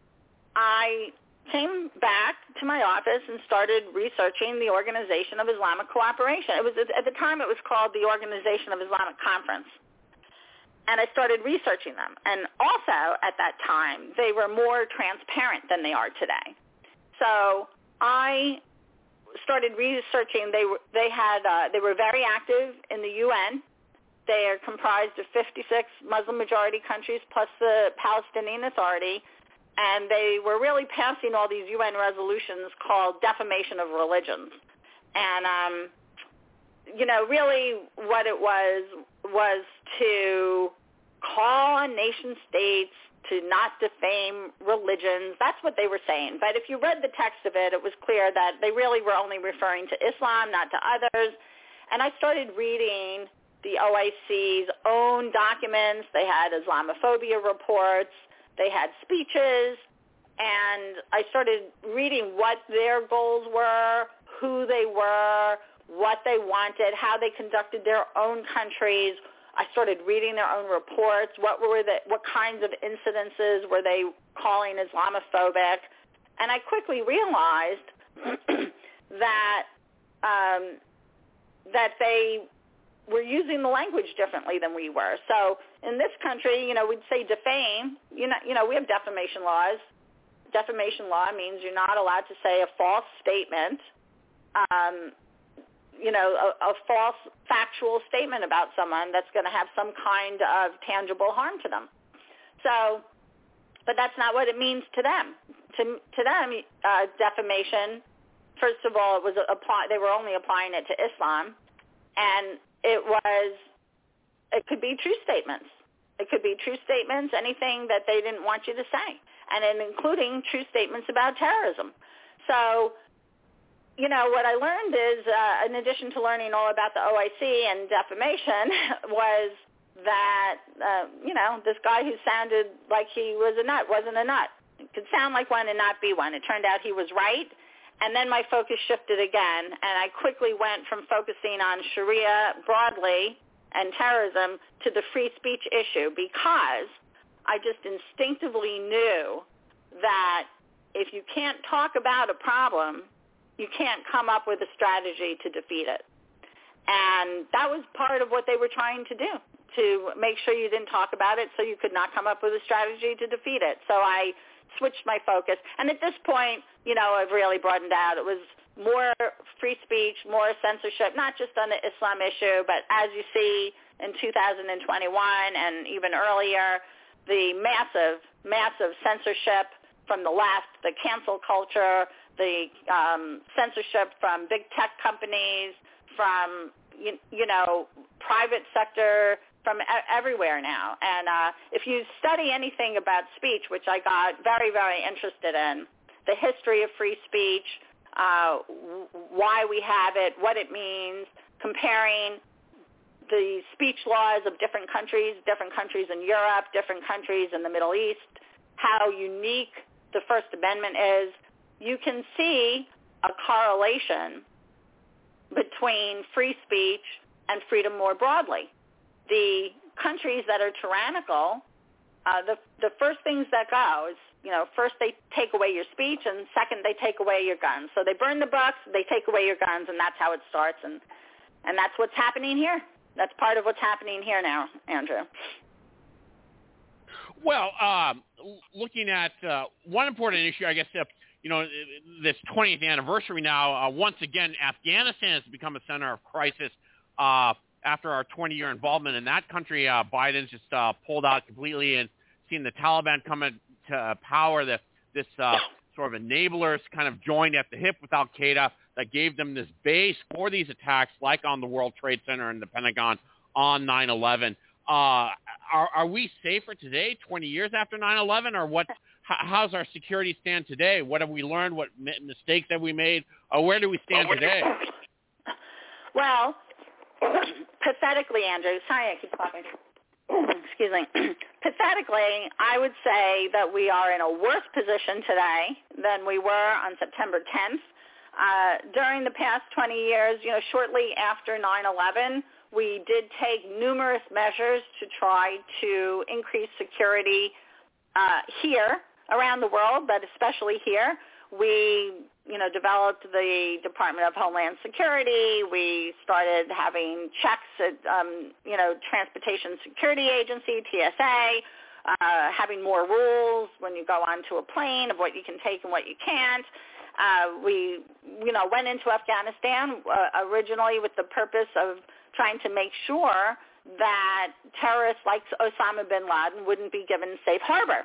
I came back to my office and started researching the Organization of Islamic Cooperation. It was at the time it was called the Organization of Islamic Conference. And I started researching them. And also at that time, they were more transparent than they are today. So I started researching. They were they had uh, they were very active in the U N, They are comprised of fifty-six Muslim-majority countries plus the Palestinian Authority, and they were really passing all these U N resolutions called defamation of religions. And, um, you know, really what it was was to call on nation states to not defame religions. That's what they were saying. But if you read the text of it, it was clear that they really were only referring to Islam, not to others. And I started reading the O I C's own documents. They had Islamophobia reports. They had speeches. And I started reading what their goals were, who they were, what they wanted, how they conducted their own countries. I started reading their own reports. What were the, what kinds of incidences were they calling Islamophobic? And I quickly realized that um, that they were using the language differently than we were. So in this country, you know, we'd say defame. You know, you know, we have defamation laws. Defamation law means you're not allowed to say a false statement. Um, you know, a, a false factual statement about someone that's going to have some kind of tangible harm to them. So, but that's not what it means to them. To, to them, uh, defamation, first of all, it was apply, they were only applying it to Islam, and it was, it could be true statements. It could be true statements, anything that they didn't want you to say, and in including true statements about terrorism. So, you know, what I learned is, uh, in addition to learning all about the O I C and defamation, was that, uh, you know, this guy who sounded like he was a nut wasn't a nut. He could sound like one and not be one. It turned out he was right. And then my focus shifted again, and I quickly went from focusing on Sharia broadly and terrorism to the free speech issue, because I just instinctively knew that if you can't talk about a problem, you can't come up with a strategy to defeat it. And that was part of what they were trying to do, to make sure you didn't talk about it so you could not come up with a strategy to defeat it. So I switched my focus. And at this point, you know, I've really broadened out. It was more free speech, more censorship, not just on the Islam issue, but as you see in two thousand twenty-one and even earlier, the massive, massive censorship from the left, the cancel culture, the um, censorship from big tech companies, from, you, you know, private sector, from e- everywhere now. And uh, if you study anything about speech, which I got very, very interested in, the history of free speech, uh, w- why we have it, what it means, comparing the speech laws of different countries, different countries in Europe, different countries in the Middle East, how unique the First Amendment is, you can see a correlation between free speech and freedom more broadly. The countries that are tyrannical, uh, the the first things that go is, you know, first they take away your speech, and second they take away your guns. So they burn the books, they take away your guns, and that's how it starts. And and that's what's happening here. That's part of what's happening here now, Andrew. Well, um, looking at uh, one important issue, I guess, uh, you know, this twentieth anniversary now, uh, once again, Afghanistan has become a center of crisis. Uh, after our twenty-year involvement in that country, uh, Biden's just uh, pulled out completely, and seen the Taliban come into power. The, this uh, sort of enablers kind of joined at the hip with al-Qaeda that gave them this base for these attacks, like on the World Trade Center and the Pentagon on nine eleven. Uh, are, are we safer today, twenty years after nine eleven, or what? How, how's our security stand today? What have we learned? What mistakes have we made? Or where do we stand today? Well, pathetically, Andrew, sorry I keep coughing. Excuse me. Pathetically, I would say that we are in a worse position today than we were on September tenth. Uh, during the past twenty years, you know, shortly after nine eleven, we did take numerous measures to try to increase security uh, here, around the world, but especially here. We, you know, developed the Department of Homeland Security. We started having checks at, um, you know, Transportation Security Agency, T S A, uh, having more rules when you go onto a plane of what you can take and what you can't. Uh, we, you know, went into Afghanistan uh, originally with the purpose of trying to make sure that terrorists like Osama bin Laden wouldn't be given safe harbor.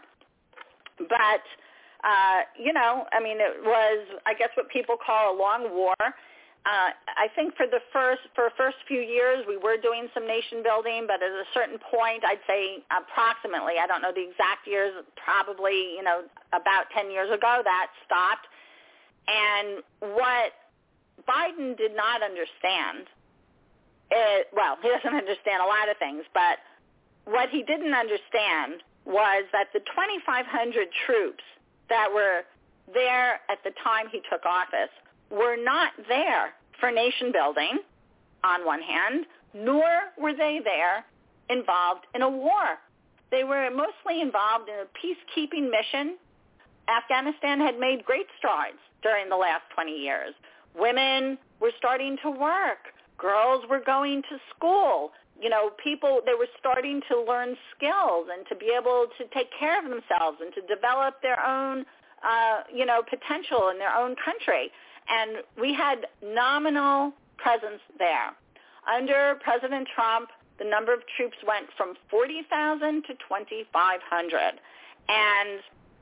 But, uh, you know, I mean, it was, I guess, what people call a long war. Uh, I think for the first for the first few years we were doing some nation building, but at a certain point, I'd say approximately, I don't know the exact years, probably, you know, about ten years ago, that stopped. And what Biden did not understand, it, well, he doesn't understand a lot of things, but what he didn't understand was that the twenty-five hundred troops that were there at the time he took office were not there for nation building, on one hand, nor were they there involved in a war. They were mostly involved in a peacekeeping mission. Afghanistan had made great strides during the last twenty years. Women were starting to work. Girls were going to school. You know, people, they were starting to learn skills and to be able to take care of themselves and to develop their own, uh, you know, potential in their own country. And we had nominal presence there. Under President Trump, the number of troops went from forty thousand to twenty-five hundred. And,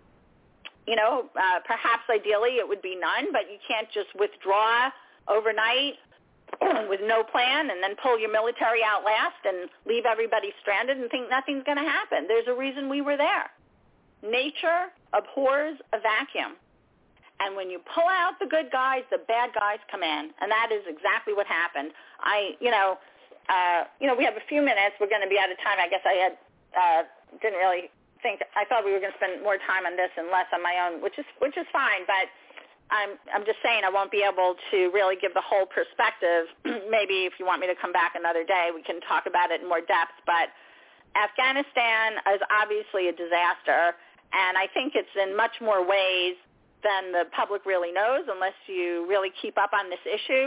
you know, uh, perhaps ideally it would be none, but you can't just withdraw overnight with no plan and then pull your military out last and leave everybody stranded and think nothing's going to happen. There's a reason we were there. Nature abhors a vacuum. And when you pull out the good guys, the bad guys come in, and that is exactly what happened. I, you know, uh, you know, we have a few minutes. We're going to be out of time. I guess I had uh, didn't really think. I thought we were going to spend more time on this and less on my own, which is which is fine. But I'm I'm just saying I won't be able to really give the whole perspective. Maybe if you want me to come back another day, we can talk about it in more depth. But Afghanistan is obviously a disaster, and I think it's in much more ways than the public really knows unless you really keep up on this issue.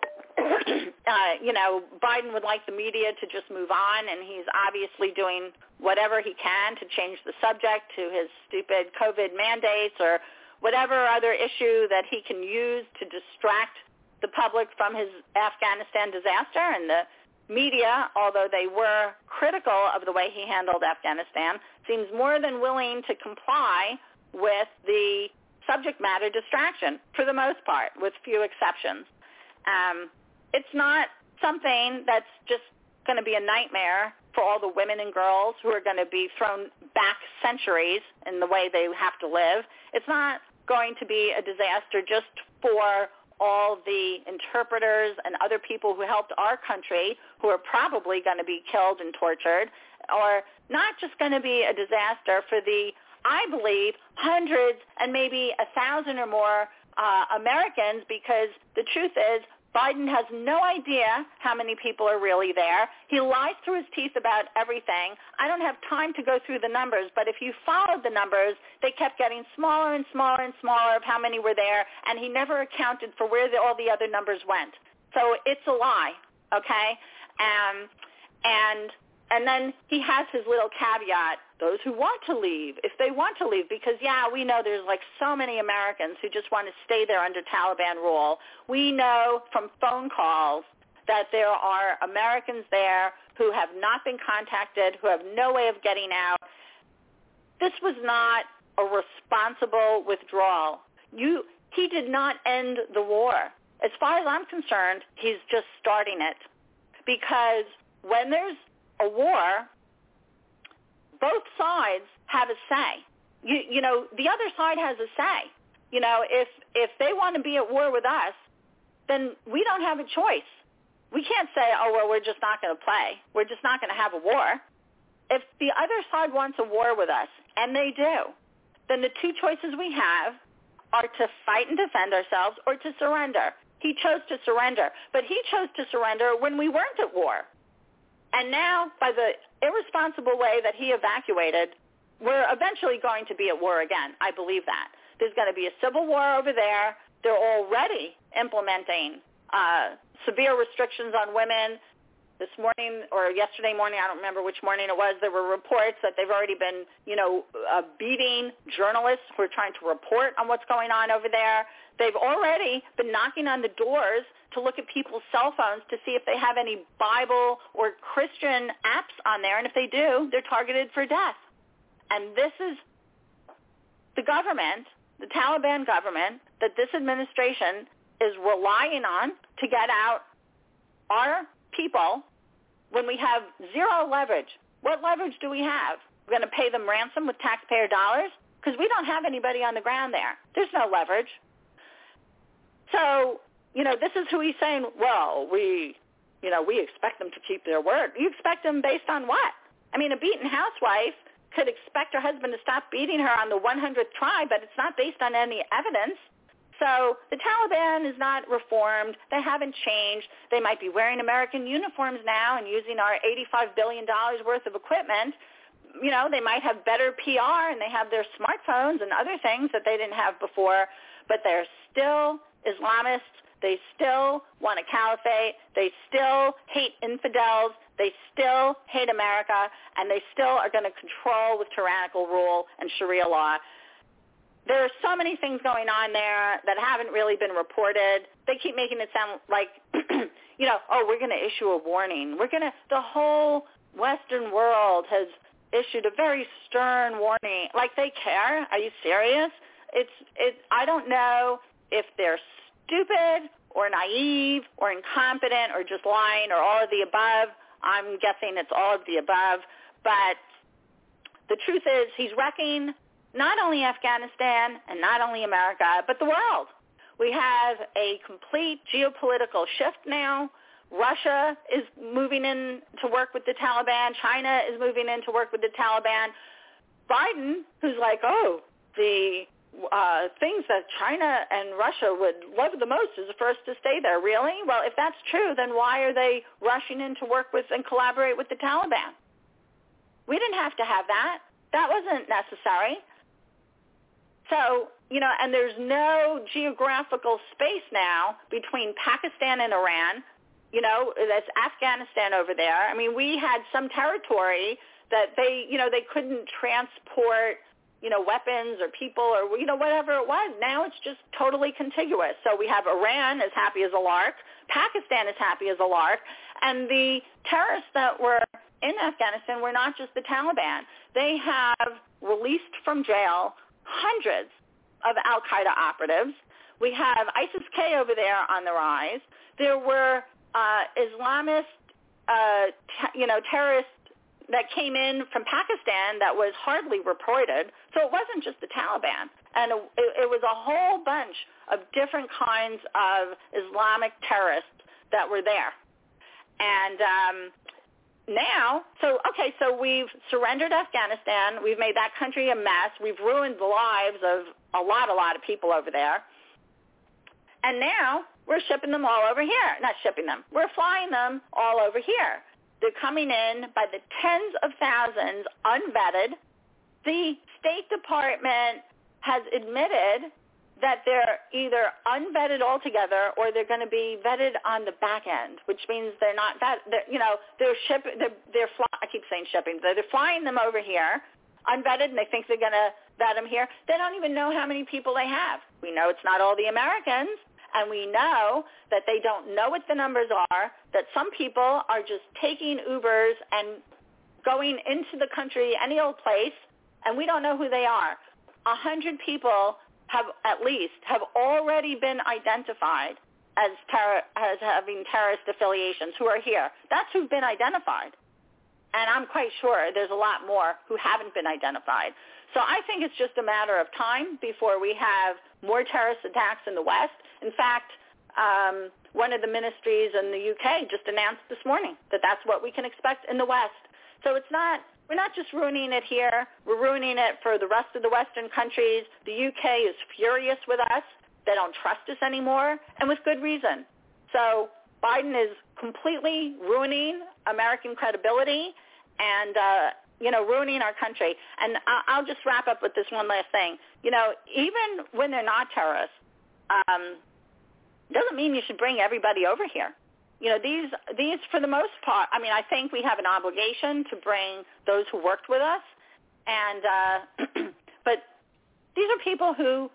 uh, you know, Biden would like the media to just move on, and he's obviously doing whatever he can to change the subject to his stupid COVID mandates or whatever other issue that he can use to distract the public from his Afghanistan disaster. And the media, although they were critical of the way he handled Afghanistan, seems more than willing to comply with the subject matter distraction for the most part, with few exceptions. Um, it's not something that's just going to be a nightmare for all the women and girls who are going to be thrown back centuries in the way they have to live. It's not going to be a disaster just for all the interpreters and other people who helped our country who are probably going to be killed and tortured, or not just going to be a disaster for the, I believe, hundreds and maybe a thousand or more uh, Americans, because the truth is Biden has no idea how many people are really there. He lies through his teeth about everything. I don't have time to go through the numbers, but if you followed the numbers, they kept getting smaller and smaller and smaller of how many were there, and he never accounted for where the, all the other numbers went. So it's a lie, okay? Um, and and then he has his little caveat, those who want to leave, if they want to leave, because, yeah, we know there's like so many Americans who just want to stay there under Taliban rule. We know from phone calls that there are Americans there who have not been contacted, who have no way of getting out. This was not a responsible withdrawal. You, he did not end the war. As far as I'm concerned, he's just starting it, because when there's a war, both sides have a say. You, you know, the other side has a say. You know, if if they want to be at war with us, then we don't have a choice. We can't say, oh, well, we're just not going to play. We're just not going to have a war. If the other side wants a war with us, and they do, then the two choices we have are to fight and defend ourselves or to surrender. He chose to surrender, but he chose to surrender when we weren't at war. And now, by the irresponsible way that he evacuated, we're eventually going to be at war again. I believe that. There's going to be a civil war over there. They're already implementing uh, severe restrictions on women. This morning or yesterday morning, I don't remember which morning it was, there were reports that they've already been, you know, uh, beating journalists who are trying to report on what's going on over there. They've already been knocking on the doors to look at people's cell phones to see if they have any Bible or Christian apps on there, and if they do, they're targeted for death. And this is the government, the Taliban government, that this administration is relying on to get out our people when we have zero leverage. What leverage do we have? We're going to pay them ransom with taxpayer dollars? Because we don't have anybody on the ground there. There's no leverage. So, you know, this is who he's saying, well, we, you know, we expect them to keep their word. You expect them based on what? I mean, a beaten housewife could expect her husband to stop beating her on the one hundredth try, but it's not based on any evidence. So the Taliban is not reformed. They haven't changed. They might be wearing American uniforms now and using our eighty-five billion dollars worth of equipment. You know, they might have better P R and they have their smartphones and other things that they didn't have before, but they're still Islamists. They still want a caliphate. They still hate infidels. They still hate America, and they still are going to control with tyrannical rule and Sharia law. There are so many things going on there that haven't really been reported. They keep making it sound like, you know, oh, we're going to issue a warning. We're going to, the whole Western world has issued a very stern warning. Like, they care. Are you serious? It's, it, I don't know if they're stupid or naive or incompetent or just lying or all of the above. I'm guessing it's all of the above. But the truth is he's wrecking not only Afghanistan and not only America, but the world. We have a complete geopolitical shift now. Russia is moving in to work with the Taliban. China is moving in to work with the Taliban. Biden, who's like, oh, the uh, things that China and Russia would love the most is the first to stay there. Really? Well, if that's true, then why are they rushing in to work with and collaborate with the Taliban? We didn't have to have that. That wasn't necessary. So, you know, and there's no geographical space now between Pakistan and Iran. You know, that's Afghanistan over there. I mean, we had some territory that they, you know, they couldn't transport, you know, weapons or people or, you know, whatever it was. Now it's just totally contiguous. So we have Iran as happy as a lark. Pakistan as happy as a lark. And the terrorists that were in Afghanistan were not just the Taliban. They have released from jail hundreds of al-Qaeda operatives. We have ISIS-K over there on the rise. There were uh, Islamist, uh, t- you know, terrorists that came in from Pakistan that was hardly reported. So it wasn't just the Taliban. And it, it was a whole bunch of different kinds of Islamic terrorists that were there. And um, now, so, okay, so we've surrendered Afghanistan. We've made that country a mess. We've ruined the lives of a lot, a lot of people over there. And now we're shipping them all over here. Not shipping them. We're flying them all over here. They're coming in by the tens of thousands, unvetted. The State Department has admitted that they're either unvetted altogether or they're going to be vetted on the back end, which means they're not vet. They're, you know, they're shipping. They're, they're fly, I keep saying shipping. They're, they're flying them over here, unvetted, and they think they're going to vet them here. They don't even know how many people they have. We know it's not all the Americans. And we know that they don't know what the numbers are, that some people are just taking Ubers and going into the country, any old place, and we don't know who they are. A hundred people have, at least, have already been identified as, terror, as having terrorist affiliations who are here. That's who've been identified. And I'm quite sure there's a lot more who haven't been identified. So I think it's just a matter of time before we have more terrorist attacks in the West. In fact, um, one of the ministries in the U K just announced this morning that that's what we can expect in the West. So it's not, we're not just ruining it here. We're ruining it for the rest of the Western countries. The U K is furious with us. They don't trust us anymore, and with good reason. So Biden is completely ruining American credibility and, uh, you know, ruining our country. And I'll just wrap up with this one last thing. You know, even when they're not terrorists, um, doesn't mean you should bring everybody over here. You know, these, these for the most part, I mean, I think we have an obligation to bring those who worked with us. And, uh, but these are people who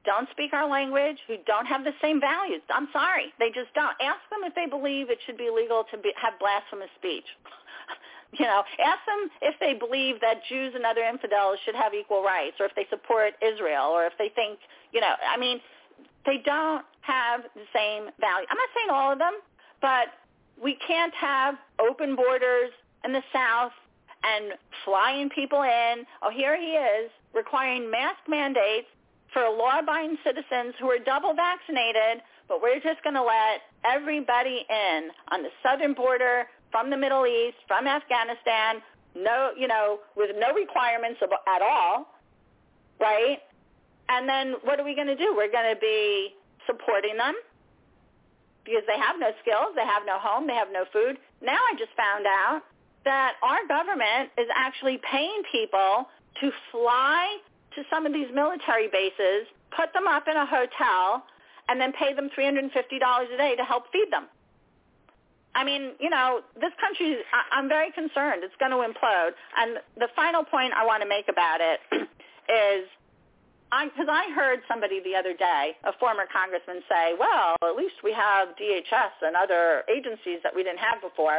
don't speak our language, who don't have the same values. I'm sorry. They just don't. Ask them if they believe it should be illegal to be, have blasphemous speech. You know, ask them if they believe that Jews and other infidels should have equal rights, or if they support Israel, or if they think, you know, I mean, they don't have the same value. I'm not saying all of them, but we can't have open borders in the South and flying people in. Oh, here he is, requiring mask mandates for law-abiding citizens who are double vaccinated, but we're just going to let everybody in on the southern border from the Middle East, from Afghanistan, no, you know, with no requirements of, at all, right? And then what are we going to do? We're going to be supporting them because they have no skills, they have no home, they have no food. Now I just found out that our government is actually paying people to fly to some of these military bases, put them up in a hotel, and then pay them three hundred fifty dollars a day to help feed them. I mean, you know, this country, I, I'm very concerned. It's going to implode. And the final point I want to make about it is, because I, I heard somebody the other day, a former congressman, say, well, at least we have D H S and other agencies that we didn't have before.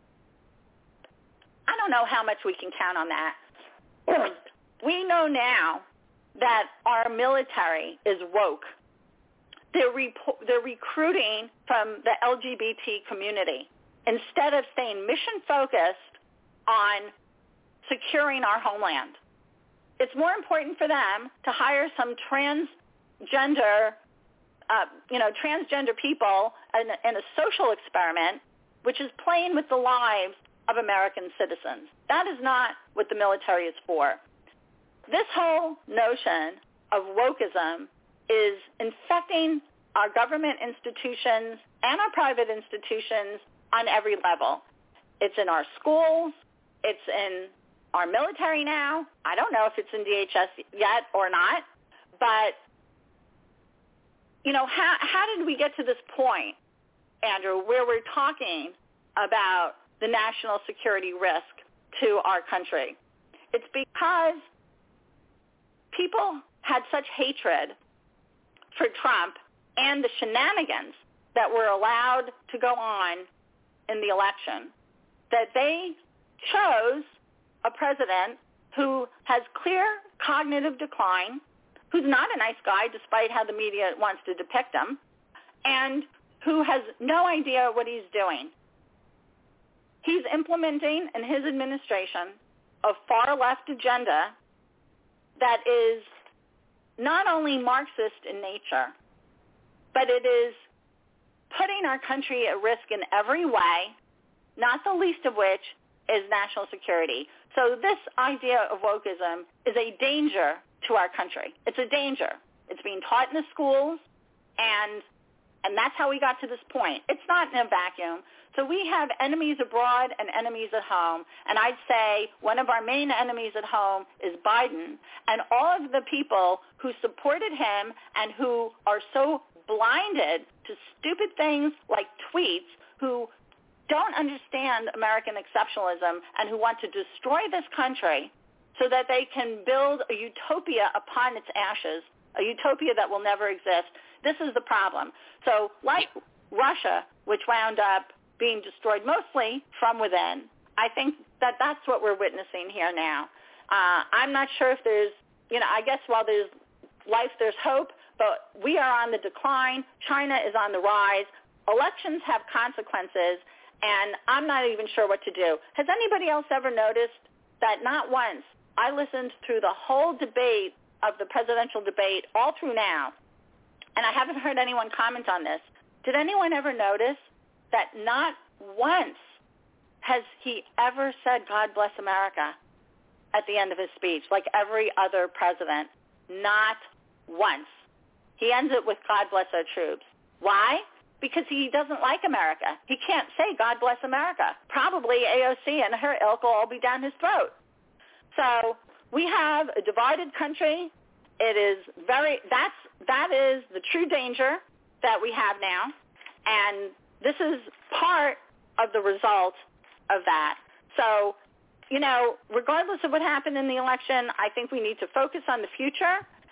I don't know how much we can count on that. We know now that our military is woke. They're, rep- they're recruiting from the L G B T community instead of staying mission-focused on securing our homeland. It's more important for them to hire some transgender, uh, you know, transgender people in, in a social experiment, which is playing with the lives of American citizens. That is not what the military is for. This whole notion of wokeism is infecting our government institutions and our private institutions on every level. It's in our schools. It's in our military now. I don't know if it's in D H S yet or not, but, you know, how, how did we get to this point, Andrew, where we're talking about the national security risk to our country? It's because people had such hatred for Trump and the shenanigans that were allowed to go on in the election that they chose a president who has clear cognitive decline, who's not a nice guy despite how the media wants to depict him, and who has no idea what he's doing. He's implementing in his administration a far-left agenda that is not only Marxist in nature, but it is putting our country at risk in every way, not the least of which is national security. So this idea of wokeism is a danger to our country. It's a danger. It's being taught in the schools, and and that's how we got to this point. It's not in a vacuum. So we have enemies abroad and enemies at home, and I'd say one of our main enemies at home is Biden, and all of the people who supported him and who are so blinded to stupid things like tweets, who don't understand American exceptionalism and who want to destroy this country so that they can build a utopia upon its ashes, a utopia that will never exist. This is the problem. So like Russia, which wound up being destroyed mostly from within, I think that that's what we're witnessing here now. Uh, I'm not sure if there's, you know, I guess while there's life, there's hope, but we are on the decline. China is on the rise. Elections have consequences, and I'm not even sure what to do. Has anybody else ever noticed that not once, I listened through the whole debate of the presidential debate all through now, and I haven't heard anyone comment on this. Did anyone ever notice that not once has he ever said, God bless America, at the end of his speech, like every other president? Not once. He ends it with, God bless our troops. Why? Because he doesn't like America. He can't say, God bless America. Probably A O C and her ilk will all be down his throat. So we have a divided country. It is very, that's, that is the true danger that we have now. And this is part of the result of that. So, you know, regardless of what happened in the election, I think we need to focus on the future.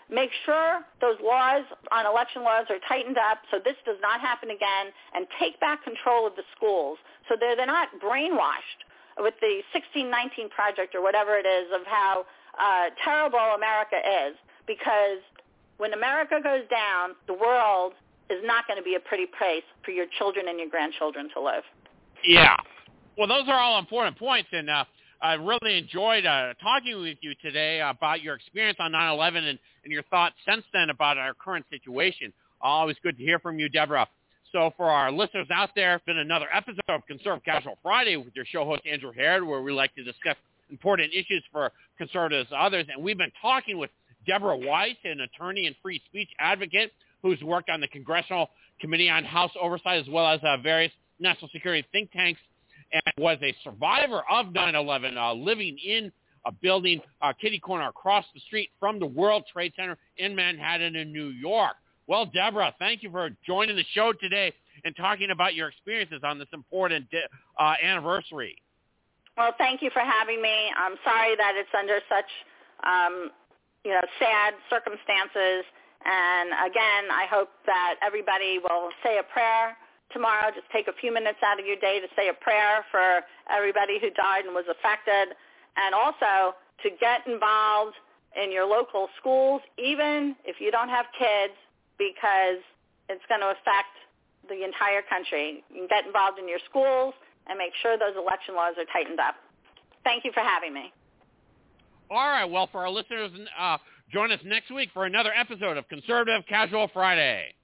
make sure those laws on election laws are tightened up so this does not happen again, and take back control of the schools so they're, they're not brainwashed with the sixteen nineteen project or whatever it is of how uh, terrible America is. Because when America goes down, the world is not going to be a pretty place for your children and your grandchildren to live. Yeah. Well, those are all important points, and uh, I really enjoyed uh, talking with you today about your experience on nine eleven and, and your thoughts since then about our current situation. Always good to hear from you, Deborah. So for our listeners out there, it's been another episode of Conservative Casual Friday with your show host, Andrew Herod, where we like to discuss important issues for conservatives and others. And we've been talking with Deborah Weiss, an attorney and free speech advocate who's worked on the Congressional Committee on House Oversight as well as uh, various national security think tanks, and was a survivor of nine eleven, uh, living in a building uh, kitty corner across the street from the World Trade Center in Manhattan in New York. Well, Deborah, thank you for joining the show today and talking about your experiences on this important uh, anniversary. Well, thank you for having me. I'm sorry that it's under such, um, you know, sad circumstances. And again, I hope that everybody will say a prayer tomorrow. Just take a few minutes out of your day to say a prayer for everybody who died and was affected. And also to get involved in your local schools, even if you don't have kids, because it's going to affect the entire country. You can get involved in your schools and make sure those election laws are tightened up. Thank you for having me. All right. Well, for our listeners, uh, join us next week for another episode of Conservative Casual Friday.